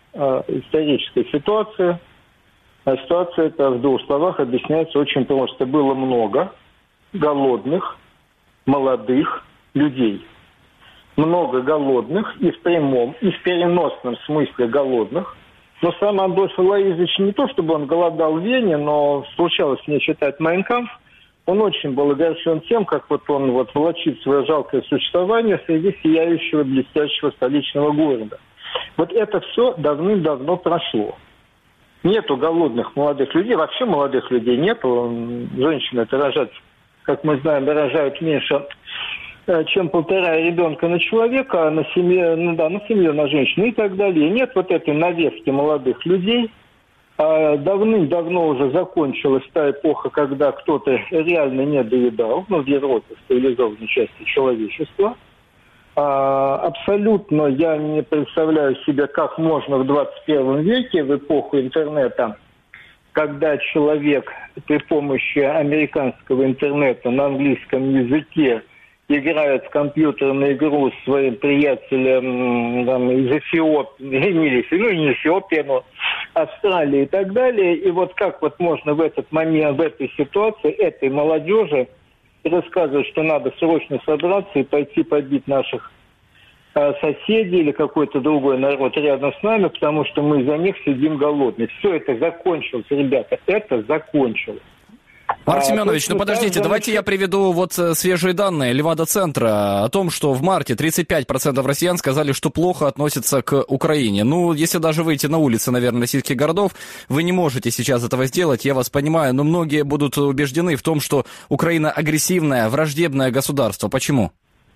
исторической ситуации. А ситуация эта в двух словах объясняется очень просто. Было много голодных, молодых людей. Много голодных и в прямом, и в переносном смысле голодных. Но сам Адольф Алоизович не то, чтобы он голодал в Вене, но случалось мне читать «Майн кампф». Он очень был огорчен тем, как вот он вот влачит свое жалкое существование среди сияющего, блестящего столичного города. Вот это все давным-давно прошло. Нету голодных молодых людей, вообще молодых людей нету. Женщины-то рожать, как мы знаем, рожают меньше, чем 1,5 ребенка на человека, а на семью, на семью, на женщину и так далее. Нет вот этой навески молодых людей. Давным-давно уже закончилась та эпоха, когда кто-то реально не доедал, в Европе, в цивилизованной части человечества. Абсолютно я не представляю себе, как можно в 21 веке, в эпоху интернета, когда человек при помощи американского интернета на английском языке играет в компьютерную игру с своим приятелем из Эфиопии, не Эфиопии, но Австралии и так далее. И вот как вот можно в этот момент, в этой ситуации, этой молодежи рассказывать, что надо срочно собраться и пойти побить наших соседей или какой-то другой народ рядом с нами, потому что мы за них сидим голодные. Все это закончилось, ребята, это закончилось. Марк Семенович, подождите, давайте я приведу вот свежие данные Левада-центра о том, что в марте 35% россиян сказали, что плохо относятся к Украине. Если даже выйти на улицы, наверное, российских городов, вы не можете сейчас этого сделать, я вас понимаю, но многие будут убеждены в том, что Украина агрессивное, враждебное государство. Почему?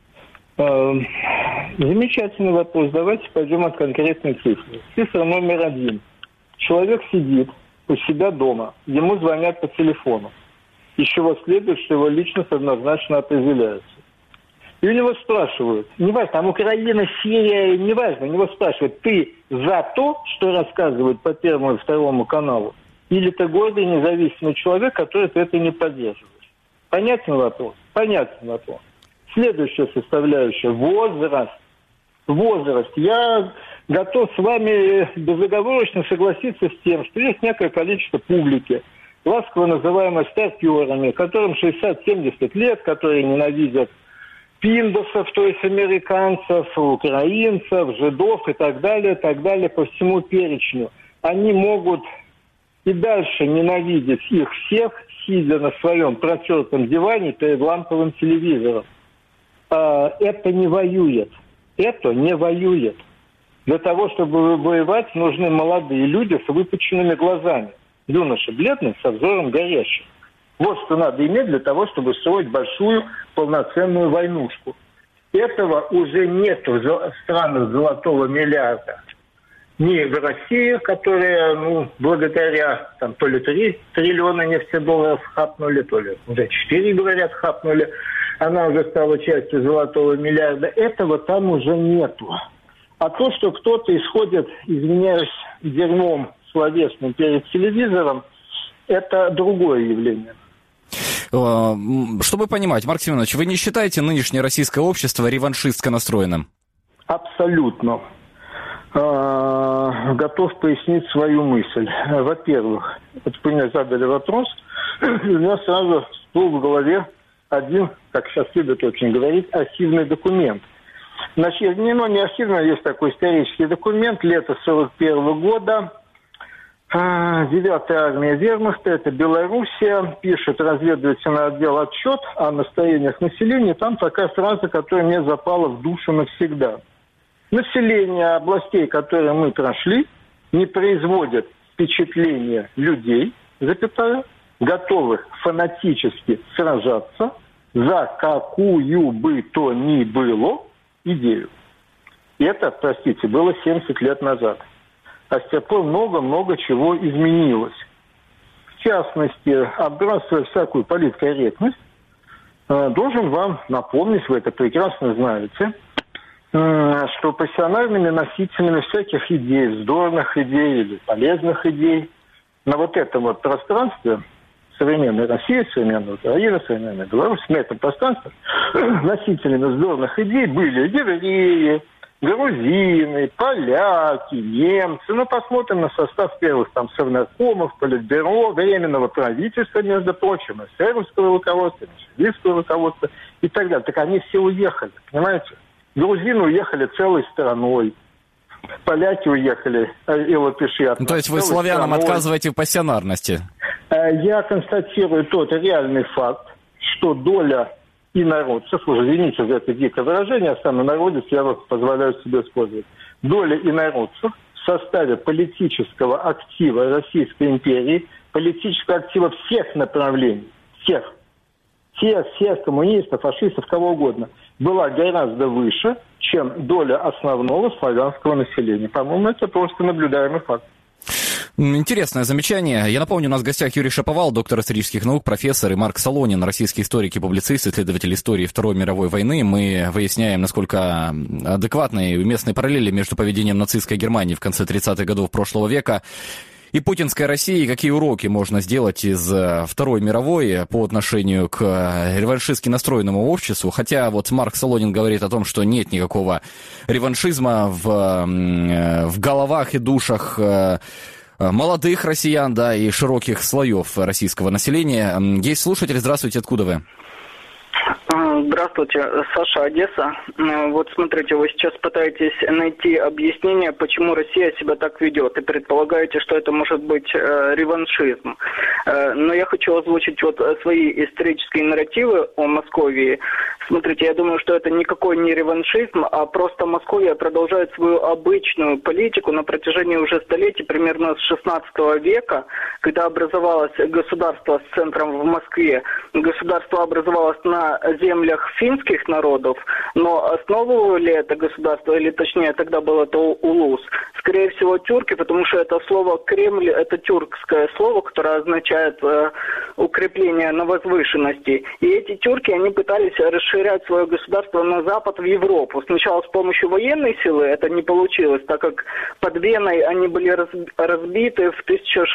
Замечательный вопрос. Давайте пойдем от конкретной цифры. Цифра номер 1. Человек сидит у себя дома, ему звонят по телефону. Из чего следует, что его личность однозначно определяется. И у него спрашивают, неважно, там Украина, Сирия, неважно, у него спрашивают, ты за то, что рассказывают по Первому и Второму каналу, или ты гордый независимый человек, который ты это не поддерживаешь? Понятный вопрос? Понятный вопрос. Следующая составляющая – возраст. Возраст. Я готов с вами безоговорочно согласиться с тем, что есть некое количество публики, ласково называемой старперами, которым 60-70 лет, которые ненавидят пиндосов, то есть американцев, украинцев, жидов и так далее по всему перечню. Они могут и дальше ненавидеть их всех, сидя на своем протертом диване перед ламповым телевизором. Это не воюет. Это не воюет. Для того, чтобы воевать, нужны молодые люди с выпученными глазами. Юноши бледные, со взором горящим. Вот что надо иметь для того, чтобы строить большую полноценную войнушку. Этого уже нет в странах золотого миллиарда. Ни в России, которая, благодаря то ли 3 триллиона нефтедолларов хапнули, то ли уже 4, говорят, хапнули. Она уже стала частью золотого миллиарда. Этого там уже нету. А то, что кто-то исходит, извиняюсь, дерьмом словесным перед телевизором, это другое явление. Чтобы понимать, Марк Семенович, вы не считаете нынешнее российское общество реваншистско настроенным? Абсолютно. Готов пояснить свою мысль. Во-первых, вы мне задали вопрос, у меня сразу всплыл в голове один, как сейчас любят очень говорить, архивный документ. Значит, не архивный, есть такой исторический документ, лето 1941 года. 9-я армия вермахта, это Белоруссия, пишет разведывательный отдел отчет о настроениях населения. Там такая фраза, которая мне запала в душу навсегда. Население областей, которые мы прошли, не производит впечатления людей, готовых фанатически сражаться за какую бы то ни было идею. И это, простите, было 70 лет назад. А с тех пор много-много чего изменилось. В частности, отбрасывая всякую политкорректность, должен вам напомнить, вы это прекрасно знаете, что профессиональными носителями всяких идей, вздорных идей или полезных идей на вот этом вот пространстве современной России, современной Украины, современной Беларуси, на этом пространстве носителями вздорных идей были евреи, грузины, поляки, немцы. Ну, посмотрим на состав первых там совнаркомов, политбюро, временного правительства, между прочим, эсеровского руководства, меньшевистского руководства и так далее. Так они все уехали, понимаете? Грузины уехали целой страной. Поляки уехали, и латыши от нас. То есть вы славянам отказываете в пассионарности? Я констатирую тот реальный факт, что доля инородцев, уже извините за это дикое выражение, а сам инородец я вот позволяю себе использовать, доля инородцев в составе политического актива Российской империи, политического актива всех направлений, всех коммунистов, фашистов, кого угодно, была гораздо выше, чем доля основного славянского населения. По-моему, это просто наблюдаемый факт. Интересное замечание. Я напомню, у нас в гостях Юрий Шаповал, доктор исторических наук, профессор, и Марк Солонин, российский историк и публицист, исследователь истории Второй мировой войны. Мы выясняем, насколько адекватны и уместны параллели между поведением нацистской Германии в конце 30-х годов прошлого века и путинской России, какие уроки можно сделать из Второй мировой по отношению к реваншистски настроенному обществу. Хотя вот Марк Солонин говорит о том, что нет никакого реваншизма в головах и душах молодых россиян, да, и широких слоев российского населения. Есть слушатель, здравствуйте, откуда вы? Здравствуйте, Саша, Одесса. Вот смотрите, вы сейчас пытаетесь найти объяснение, почему Россия себя так ведет, и предполагаете, что это может быть реваншизм. Но я хочу озвучить вот свои исторические нарративы о Московии. Смотрите, я думаю, что это никакой не реваншизм, а просто Московия продолжает свою обычную политику на протяжении уже столетий, примерно с 16 века, когда образовалось государство с центром в Москве. Государство образовалось на землях финских народов, но основывали это государство, или точнее тогда был это улус, скорее всего тюрки, потому что это слово Кремль, это тюркское слово, которое означает укрепление на возвышенности. И эти тюрки, они пытались расширять свое государство на запад, в Европу. Сначала с помощью военной силы это не получилось, так как под Веной они были разбиты в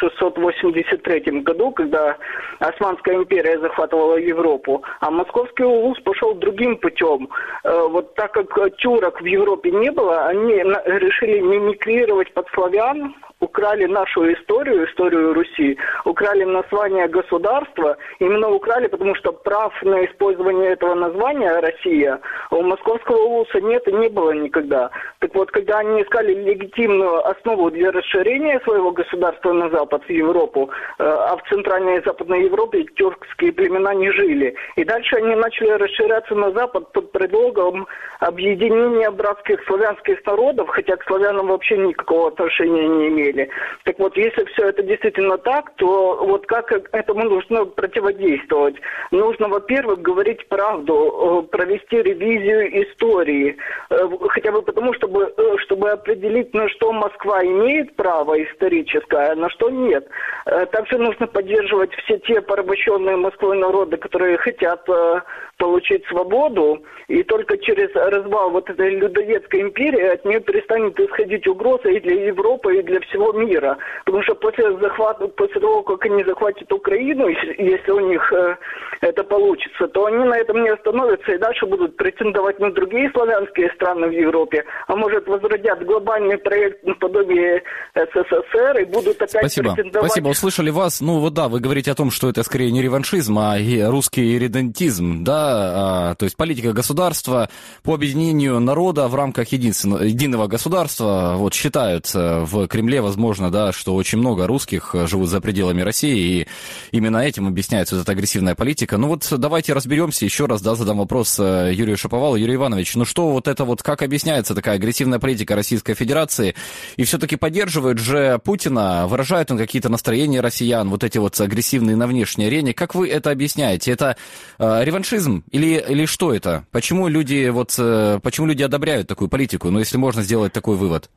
1683 году, когда Османская империя захватывала Европу, а московский улус пошел другим путем. Вот так как тюрок в Европе не было, они решили мимикрировать под славян, украли нашу историю Руси, украли название государства, именно украли, потому что прав на использование этого названия Россия у московского улуса нет и не было никогда. Так вот, когда они искали легитимную основу для расширения своего государства на запад, в Европу, а в Центральной и Западной Европе тюркские племена не жили. И дальше они начали расширяться на запад под предлогом объединения братских славянских народов, хотя к славянам вообще никакого отношения не имели. Так вот, если все это действительно так, то вот как этому нужно противодействовать? Нужно, во-первых, говорить правду, провести ревизию истории, хотя бы потому, чтобы определить, на что Москва имеет право историческое, а на что нет. Также нужно поддерживать все те порабощенные Москвой народы, которые хотят получить свободу, и только через развал вот этой людоедской империи от нее перестанет исходить угроза и для Европы, и для всего мира. Потому что после того, как они захватят Украину, если у них это получится, то они на этом не остановятся и дальше будут претендовать на другие славянские страны в Европе, а может возродят глобальный проект наподобие СССР и будут опять претендовать... Спасибо, услышали вас. Ну вот да, вы говорите о том, что это скорее не реваншизм, а и русский редентизм, да, то есть политика государства по объединению народа в рамках единого государства. Вот считают в Кремле, возможно, да, что очень много русских живут за пределами России, и именно этим объясняется вот эта агрессивная политика. Ну вот давайте разберемся еще раз, да, задам вопрос Юрию Шаповалу. Юрий Иванович, ну что вот это вот, как объясняется такая агрессивная политика Российской Федерации? И все-таки поддерживает же Путина, выражает он какие-то настроения россиян, вот эти вот агрессивные на внешней арене. Как вы это объясняете? Это реваншизм или что это? Почему люди одобряют такую политику? Ну, если можно сделать такой вывод.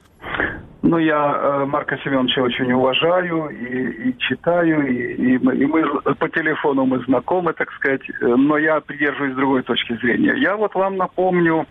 Ну, я Марка Семеновича очень уважаю и читаю, и мы по телефону мы знакомы, так сказать, но я придерживаюсь другой точки зрения. Я вот вам напомню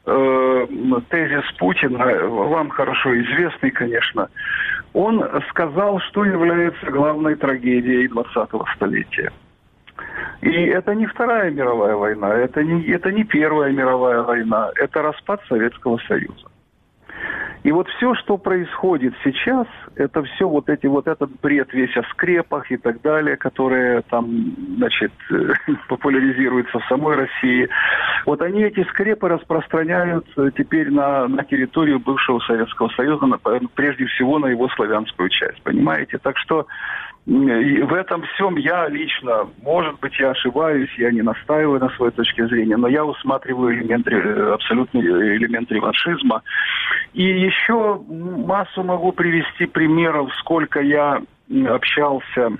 тезис Путина, вам хорошо известный, конечно. Он сказал, что является главной трагедией 20-го столетия. И это не Вторая мировая война, это не Первая мировая война, это распад Советского Союза. И вот все, что происходит сейчас, это все вот этот бред весь о скрепах и так далее, которые там, значит, популяризируются в самой России. Вот они эти скрепы распространяют теперь на территорию бывшего Советского Союза, прежде всего на его славянскую часть, понимаете? Так что в этом всем я лично, может быть, я ошибаюсь, я не настаиваю на своей точке зрения, но я усматриваю абсолютный элемент реваншизма. И еще массу могу привести примеров, сколько я общался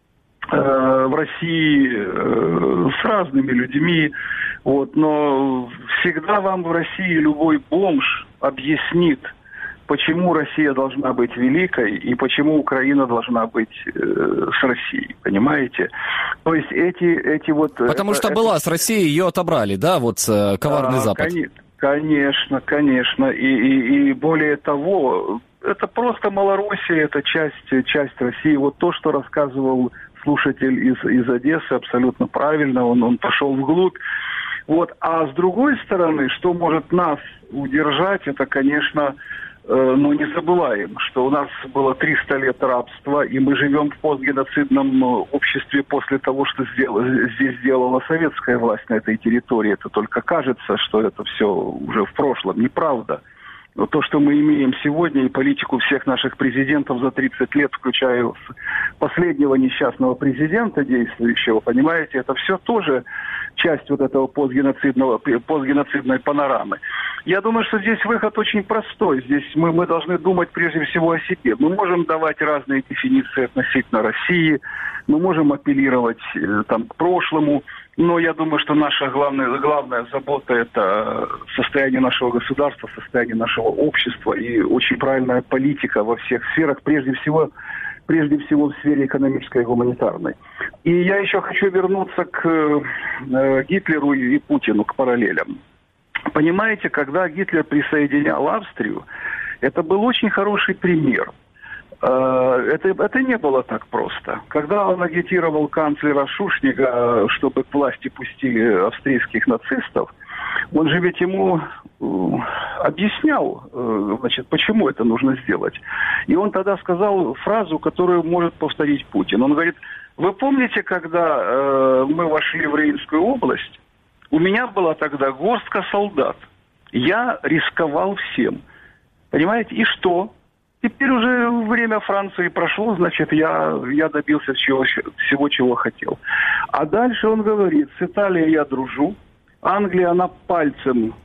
в России с разными людьми, вот, но всегда вам в России любой бомж объяснит, почему Россия должна быть великой и почему Украина должна быть с Россией, понимаете? То есть эти вот... Потому что была с Россией, ее отобрали, да, вот коварный Запад? Конечно. И более того, это просто Малороссия, это часть России. Вот то, что рассказывал слушатель из Одессы, абсолютно правильно, он пошел вглубь. Вот. А с другой стороны, что может нас удержать, это, конечно... Но не забываем, что у нас было 300 лет рабства, и мы живем в постгеноцидном обществе после того, что здесь сделала советская власть на этой территории. Это только кажется, что это все уже в прошлом. Неправда. Но то, что мы имеем сегодня, и политику всех наших президентов за 30 лет, включая последнего несчастного президента действующего, понимаете, это все тоже часть вот этого постгеноцидной панорамы. Я думаю, что здесь выход очень простой. Здесь мы должны думать прежде всего о себе. Мы можем давать разные дефиниции относительно России, мы можем апеллировать к прошлому, но я думаю, что наша главная забота – это состояние нашего государства, состояние нашего общества и очень правильная политика во всех сферах, прежде всего в сфере экономической и гуманитарной. И я еще хочу вернуться к Гитлеру и Путину, к параллелям. Понимаете, когда Гитлер присоединял Австрию, это был очень хороший пример. Это не было так просто. Когда он агитировал канцлера Шушнига, чтобы к власти пустили австрийских нацистов, он же ведь ему объяснял, почему это нужно сделать. И он тогда сказал фразу, которую может повторить Путин. Он говорит: вы помните, когда мы вошли в Рейнскую область, у меня была тогда горстка солдат. Я рисковал всем. Понимаете? И что? Теперь уже время Франции прошло, значит, я добился всего, чего хотел. А дальше он говорит: с Италией я дружу, Англия, она пальцем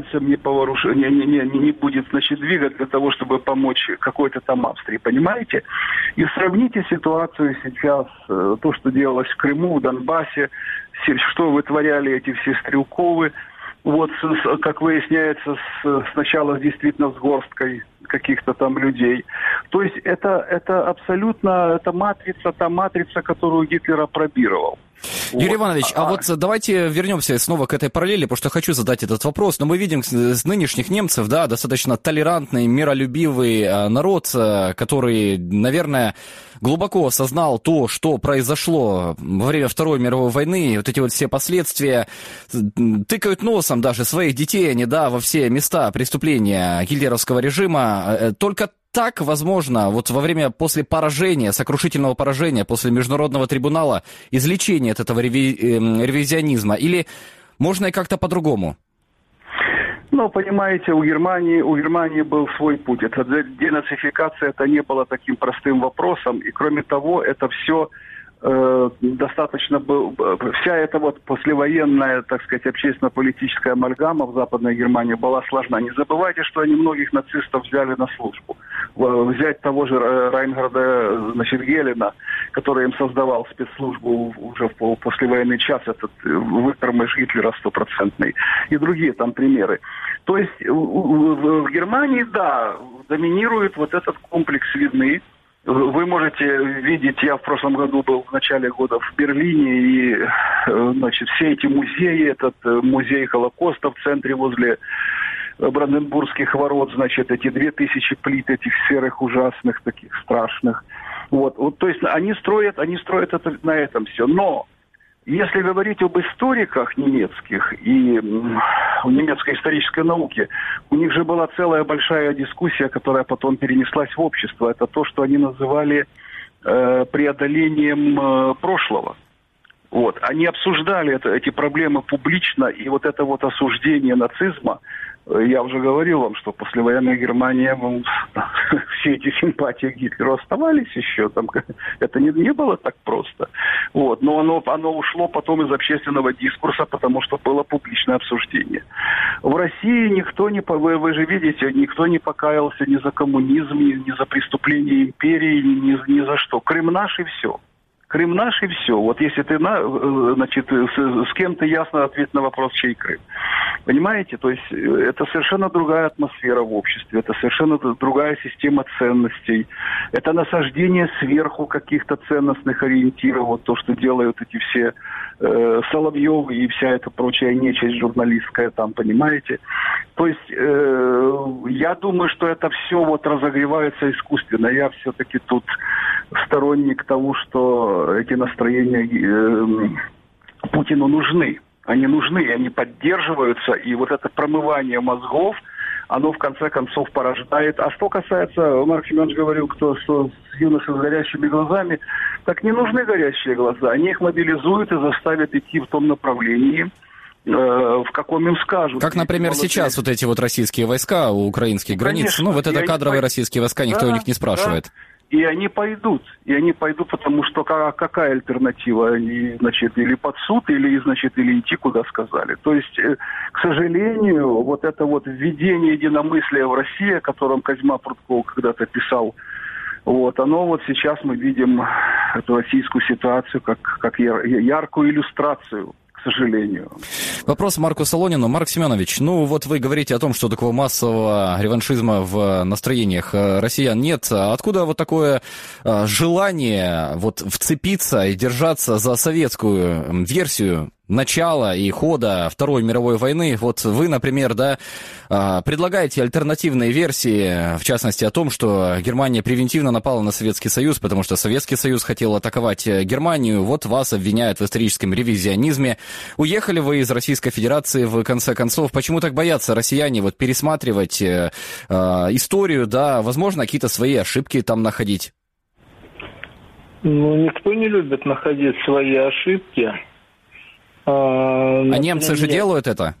не будет, значит, двигать для того, чтобы помочь какой-то там Австрии, понимаете? И сравните ситуацию сейчас, то, что делалось в Крыму, в Донбассе, что вытворяли эти все Стрелковы, вот, как выясняется, сначала действительно с горсткой каких-то там людей. То есть это абсолютно та матрица, которую Гитлер опробировал. Юрий Иванович, а вот давайте вернемся снова к этой параллели, потому что хочу задать этот вопрос. Но мы видим с нынешних немцев, да, достаточно толерантный, миролюбивый народ, который, наверное, глубоко осознал то, что произошло во время Второй мировой войны, вот эти вот все последствия, тыкают носом даже своих детей, они, да, во все места преступления гитлеровского режима. Только так, возможно, вот во время, после поражения, сокрушительного поражения, после международного трибунала, излечение от этого ревизионизма? Или можно и как-то по-другому? Ну, понимаете, у Германии был свой путь. Это денацификация, это не было таким простым вопросом. И кроме того, это все достаточно был, вся эта вот послевоенная, так сказать, общественно-политическая амальгама в Западной Германии была сложна. Не забывайте, что они многих нацистов взяли на службу. Взять того же Райнгарда, значит, Гелена, который им создавал спецслужбу уже в послевоенный час, этот выкормыш Гитлера стопроцентный, и другие там примеры. То есть в Германии, да, доминирует вот этот комплекс вины. Вы можете видеть, я в прошлом году был в начале года в Берлине, и, значит, все эти музеи, этот музей Холокоста в центре возле Бранденбургских ворот, значит, эти 2000 плит этих серых, ужасных, таких страшных. Вот, то есть они строят это на этом все. Но Если говорить об историках немецких и в немецкой исторической науке, у них же была целая большая дискуссия, которая потом перенеслась в общество. Это то, что они называли преодолением прошлого. Вот. Они обсуждали эти проблемы публично, и вот это вот осуждение нацизма, я уже говорил вам, что послевоенная Германия, все эти симпатии к Гитлеру оставались еще, там, это не было так просто. Вот. Но оно ушло потом из общественного дискурса, потому что было публичное обсуждение. В России никто не, вы же видите, никто не покаялся ни за коммунизм, ни за преступление империи, ни за что. Крым наш и все. Крым наш и все. Вот если ты, значит, с кем ты ясно ответь на вопрос, чей Крым. Понимаете? То есть это совершенно другая атмосфера в обществе, это совершенно другая система ценностей. Это насаждение сверху каких-то ценностных ориентиров, вот то, что делают эти все Соловьевы и вся эта прочая нечисть журналистская там, понимаете? То есть я думаю, что это все вот разогревается искусственно. Я все-таки тут сторонник того, что эти настроения Путину нужны. Они нужны, они поддерживаются, и вот это промывание мозгов, оно в конце концов порождает. А что касается, Марк Семенович говорил, что с юношей с горящими глазами, так не нужны горящие глаза. Они их мобилизуют и заставят идти в том направлении, в каком им скажут. Как, например, сейчас вот эти вот российские войска у украинских границ. Конечно, ну, вот это кадровые российские войска, никто у них не спрашивает. Да. И они пойдут, потому что какая альтернатива? Значит, или под суд, или идти, куда сказали. То есть, к сожалению, вот это вот введение единомыслия в России, о котором Козьма Прутков когда-то писал, вот, оно вот сейчас мы видим эту российскую ситуацию как яркую иллюстрацию, к сожалению. Вопрос Марку Солонину. Марк Семенович, ну вот вы говорите о том, что такого массового реваншизма в настроениях россиян нет. Откуда вот такое желание вот вцепиться и держаться за советскую версию начала и хода Второй мировой войны? Вот вы, например, да, предлагаете альтернативные версии, в частности о том, что Германия превентивно напала на Советский Союз, потому что Советский Союз хотел атаковать Германию. Вот вас обвиняют в историческом ревизионизме. Уехали вы из Российской Федерации в конце концов. Почему так боятся россияне вот пересматривать историю, да, возможно, какие-то свои ошибки там находить? Ну, никто не любит находить свои ошибки. А немцы же делают это?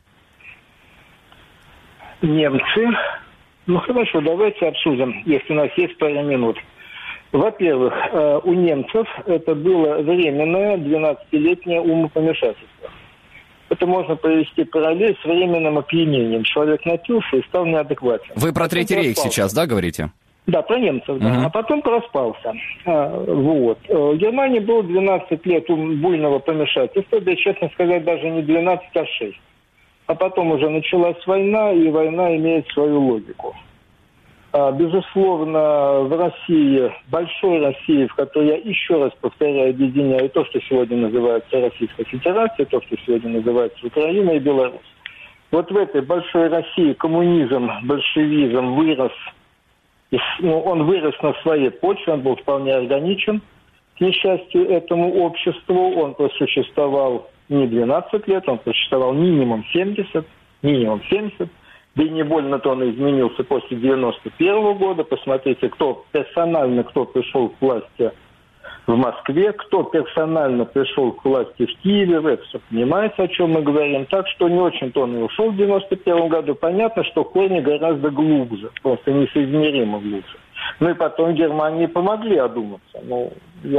Немцы? Ну хорошо, давайте обсудим, если у нас есть пару минут. Во-первых, у немцев это было временное 12-летнее умопомешательство. Это можно провести параллель с временным опьянением. Человек напился и стал неадекватен. Вы про Третий рейх сейчас, да, говорите? Да, про немцев, да. А потом проспался. Вот. Германии было 12 лет буйного помешательства, да, честно сказать, даже не 12, а 6. А потом уже началась война, и война имеет свою логику. Безусловно, в России, большой России, в которой, я еще раз повторяю, объединяю то, что сегодня называется Российской Федерацией, то, что сегодня называется Украина и Беларусь. Вот в этой большой России коммунизм, большевизм вырос. Он вырос на своей почве, он был вполне органичен, к несчастью, этому обществу. Он просуществовал не 12 лет, он просуществовал минимум 70, да и не больно-то он изменился после 91 года. Посмотрите, кто пришел к власти в Москве, кто персонально пришел к власти в Киеве, вы все понимаете, о чем мы говорим. Так что не очень-то он и ушел в 91 году. Понятно, что корни гораздо глубже, просто несоизмеримо глубже. Ну и потом Германии помогли одуматься. Ну,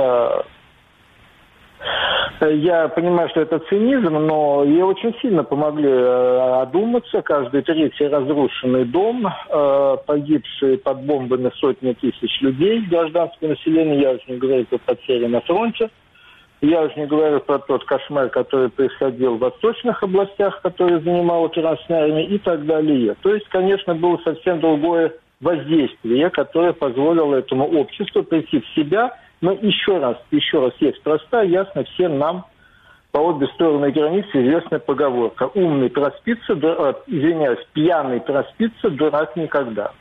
я понимаю, что это цинизм, но ей очень сильно помогли одуматься. Каждый третий разрушенный дом, погибшие под бомбами сотни тысяч людей, гражданского населения. Я уже не говорю про потери на фронте. Я уже не говорю про тот кошмар, который происходил в восточных областях, который занимала Красная Армия и так далее. То есть, конечно, было совсем другое воздействие, которое позволило этому обществу прийти в себя. Но еще раз, есть простая, ясно всем нам по обе стороны границы известная поговорка. Пьяный проспится, дурак никогда.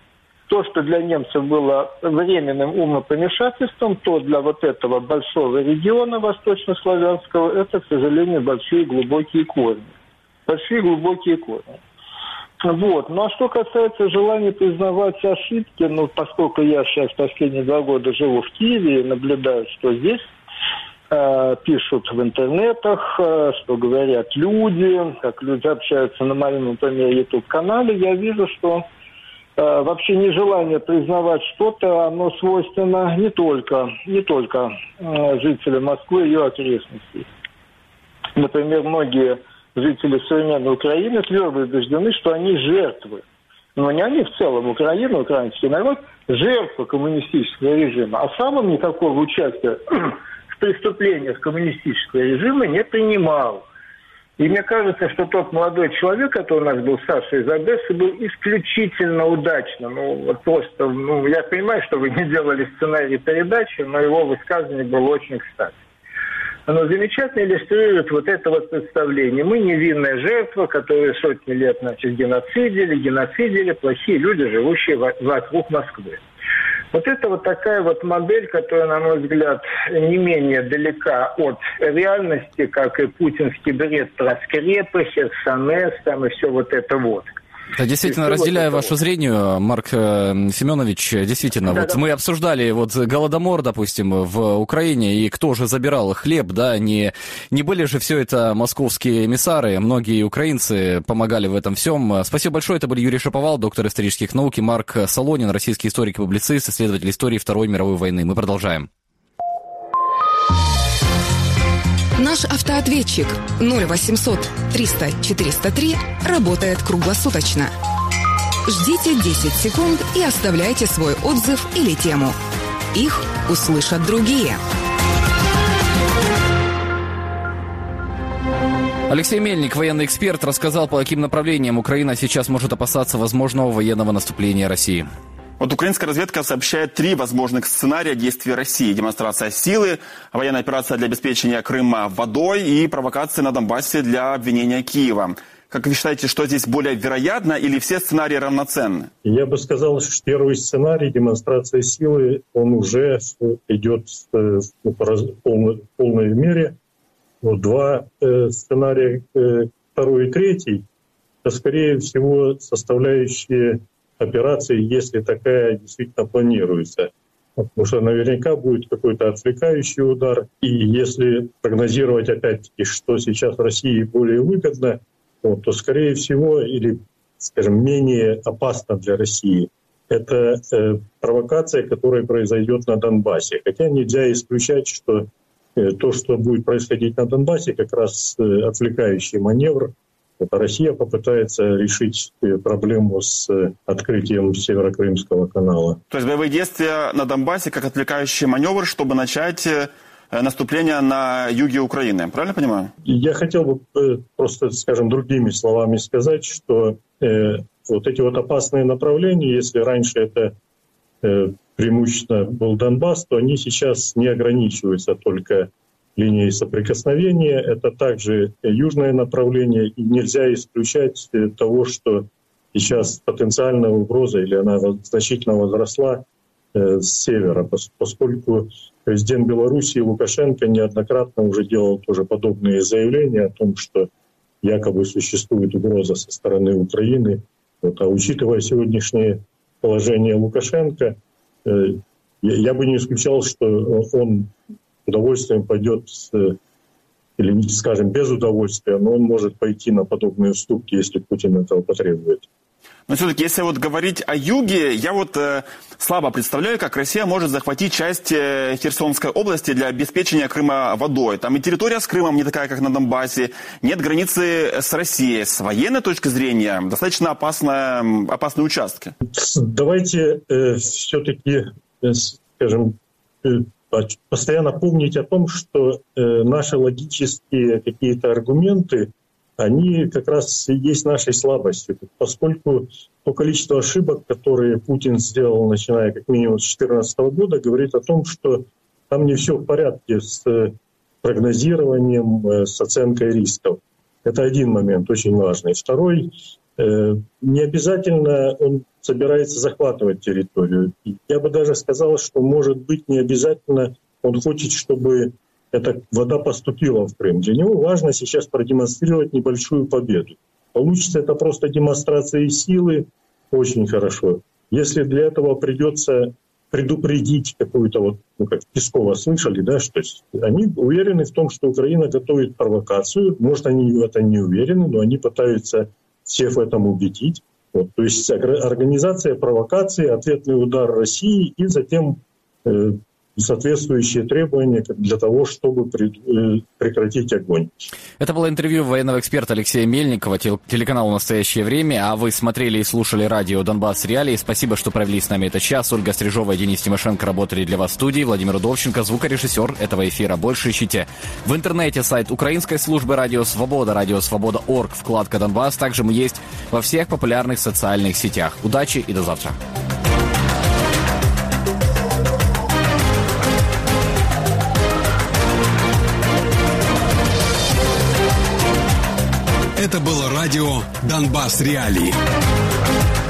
То, что для немцев было временным умопомешательством, то для вот этого большого региона восточнославянского это, к сожалению, большие глубокие корни. Большие глубокие корни. Вот. Ну а что касается желания признавать ошибки, поскольку я сейчас последние 2 года живу в Киеве и наблюдаю, что здесь пишут в интернетах, что говорят люди, как люди общаются на моем, например, YouTube-канале, я вижу, что вообще нежелание признавать что-то, оно свойственно не только жителям Москвы и ее окрестностей. Например, многие жители современной Украины твердо убеждены, что они жертвы. Но не они в целом, Украина, украинский народ, жертва коммунистического режима. А сам никакого участия в преступлениях коммунистического режима не принимал. И мне кажется, что тот молодой человек, который у нас был, Саша из Одессы, был исключительно удачно. Я понимаю, что вы не делали сценарий передачи, но его высказывание было очень кстати. Оно замечательно иллюстрирует вот это вот представление. Мы невинная жертва, которую сотни лет, геноцидили плохие люди, живущие вокруг Москвы. Вот это вот такая вот модель, которая, на мой взгляд, не менее далека от реальности, как и путинский бред про скрепы, Херсонес, и все вот это вот. Да, действительно, разделяю ваше зрение, Марк Семенович, действительно, мы обсуждали Голодомор, допустим, в Украине, и кто же забирал хлеб, да, не были же все это московские эмиссары, многие украинцы помогали в этом всем. Спасибо большое, это были Юрий Шаповал, доктор исторических наук, и Марк Солонин, российский историк и публицист, исследователь истории Второй мировой войны. Мы продолжаем. Наш автоответчик 0800 300 403 работает круглосуточно. Ждите 10 секунд и оставляйте свой отзыв или тему. Их услышат другие. Алексей Мельник, военный эксперт, рассказал, по каким направлениям Украина сейчас может опасаться возможного военного наступления России. Украинская разведка сообщает 3 возможных сценария действий России. Демонстрация силы, военная операция для обеспечения Крыма водой и провокации на Донбассе для обвинения Киева. Как вы считаете, что здесь более вероятно или все сценарии равноценны? Я бы сказал, что первый сценарий, демонстрация силы, он уже идет в полной мере. 2 сценария, 2 и 3, это, скорее всего, составляющие операции, если такая действительно планируется. Потому что наверняка будет какой-то отвлекающий удар. И если прогнозировать опять-таки, что сейчас России более выгодно, то, скорее всего, или, скажем, менее опасно для России, это провокация, которая произойдет на Донбассе. Хотя нельзя исключать, что то, что будет происходить на Донбассе, как раз отвлекающий маневр. Россия попытается решить проблему с открытием Северокрымского канала. То есть боевые действия на Донбассе как отвлекающий маневр, чтобы начать наступление на юге Украины. Правильно понимаю? Я хотел бы просто, скажем, другими словами сказать, что эти опасные направления, если раньше это преимущественно был Донбасс, то они сейчас не ограничиваются только линией соприкосновения. Это также южное направление, и нельзя исключать того, что сейчас потенциальная угроза, или она значительно возросла с севера, поскольку президент Белоруссии Лукашенко неоднократно уже делал тоже подобные заявления о том, что якобы существует угроза со стороны Украины. А учитывая сегодняшнее положение Лукашенко, я бы не исключал, что он удовольствием пойдет, или, скажем, без удовольствия, но он может пойти на подобные уступки, если Путин этого потребует. Но все-таки, если говорить о юге, я слабо представляю, как Россия может захватить часть Херсонской области для обеспечения Крыма водой. Там и территория с Крымом не такая, как на Донбассе, нет границы с Россией. С военной точки зрения достаточно опасные участки. Давайте все-таки, скажем, постоянно помнить о том, что наши логические какие-то аргументы, они как раз и есть нашей слабостью, поскольку то количество ошибок, которые Путин сделал, начиная как минимум с 2014 года, говорит о том, что там не все в порядке с прогнозированием, с оценкой рисков. Это один момент очень важный. Второй, не обязательно он собирается захватывать территорию. Я бы даже сказал, что, может быть, не обязательно он хочет, чтобы эта вода поступила в Крым. Для него важно сейчас продемонстрировать небольшую победу. Получится это просто демонстрация силы, очень хорошо. Если для этого придется предупредить какую-то, как Пескова слышали, да, что они уверены в том, что Украина готовит провокацию. Может, они в этом не уверены, но они пытаются всех в этом убедить. То есть организация провокации, ответный удар России и затем соответствующие требования для того, чтобы прекратить огонь. Это было интервью военного эксперта Алексея Мельникова, телеканалу «Настоящее время», а вы смотрели и слушали радио «Донбасс Реалии». Спасибо, что провели с нами этот час. Ольга Стрижова и Денис Тимошенко работали для вас в студии. Владимир Удовченко, звукорежиссер этого эфира. Больше ищите в интернете сайт украинской службы «Радио Свобода», радиосвобода.орг, вкладка «Донбасс». Также мы есть во всех популярных социальных сетях. Удачи и до завтра. Это было радио «Донбасс Реалии».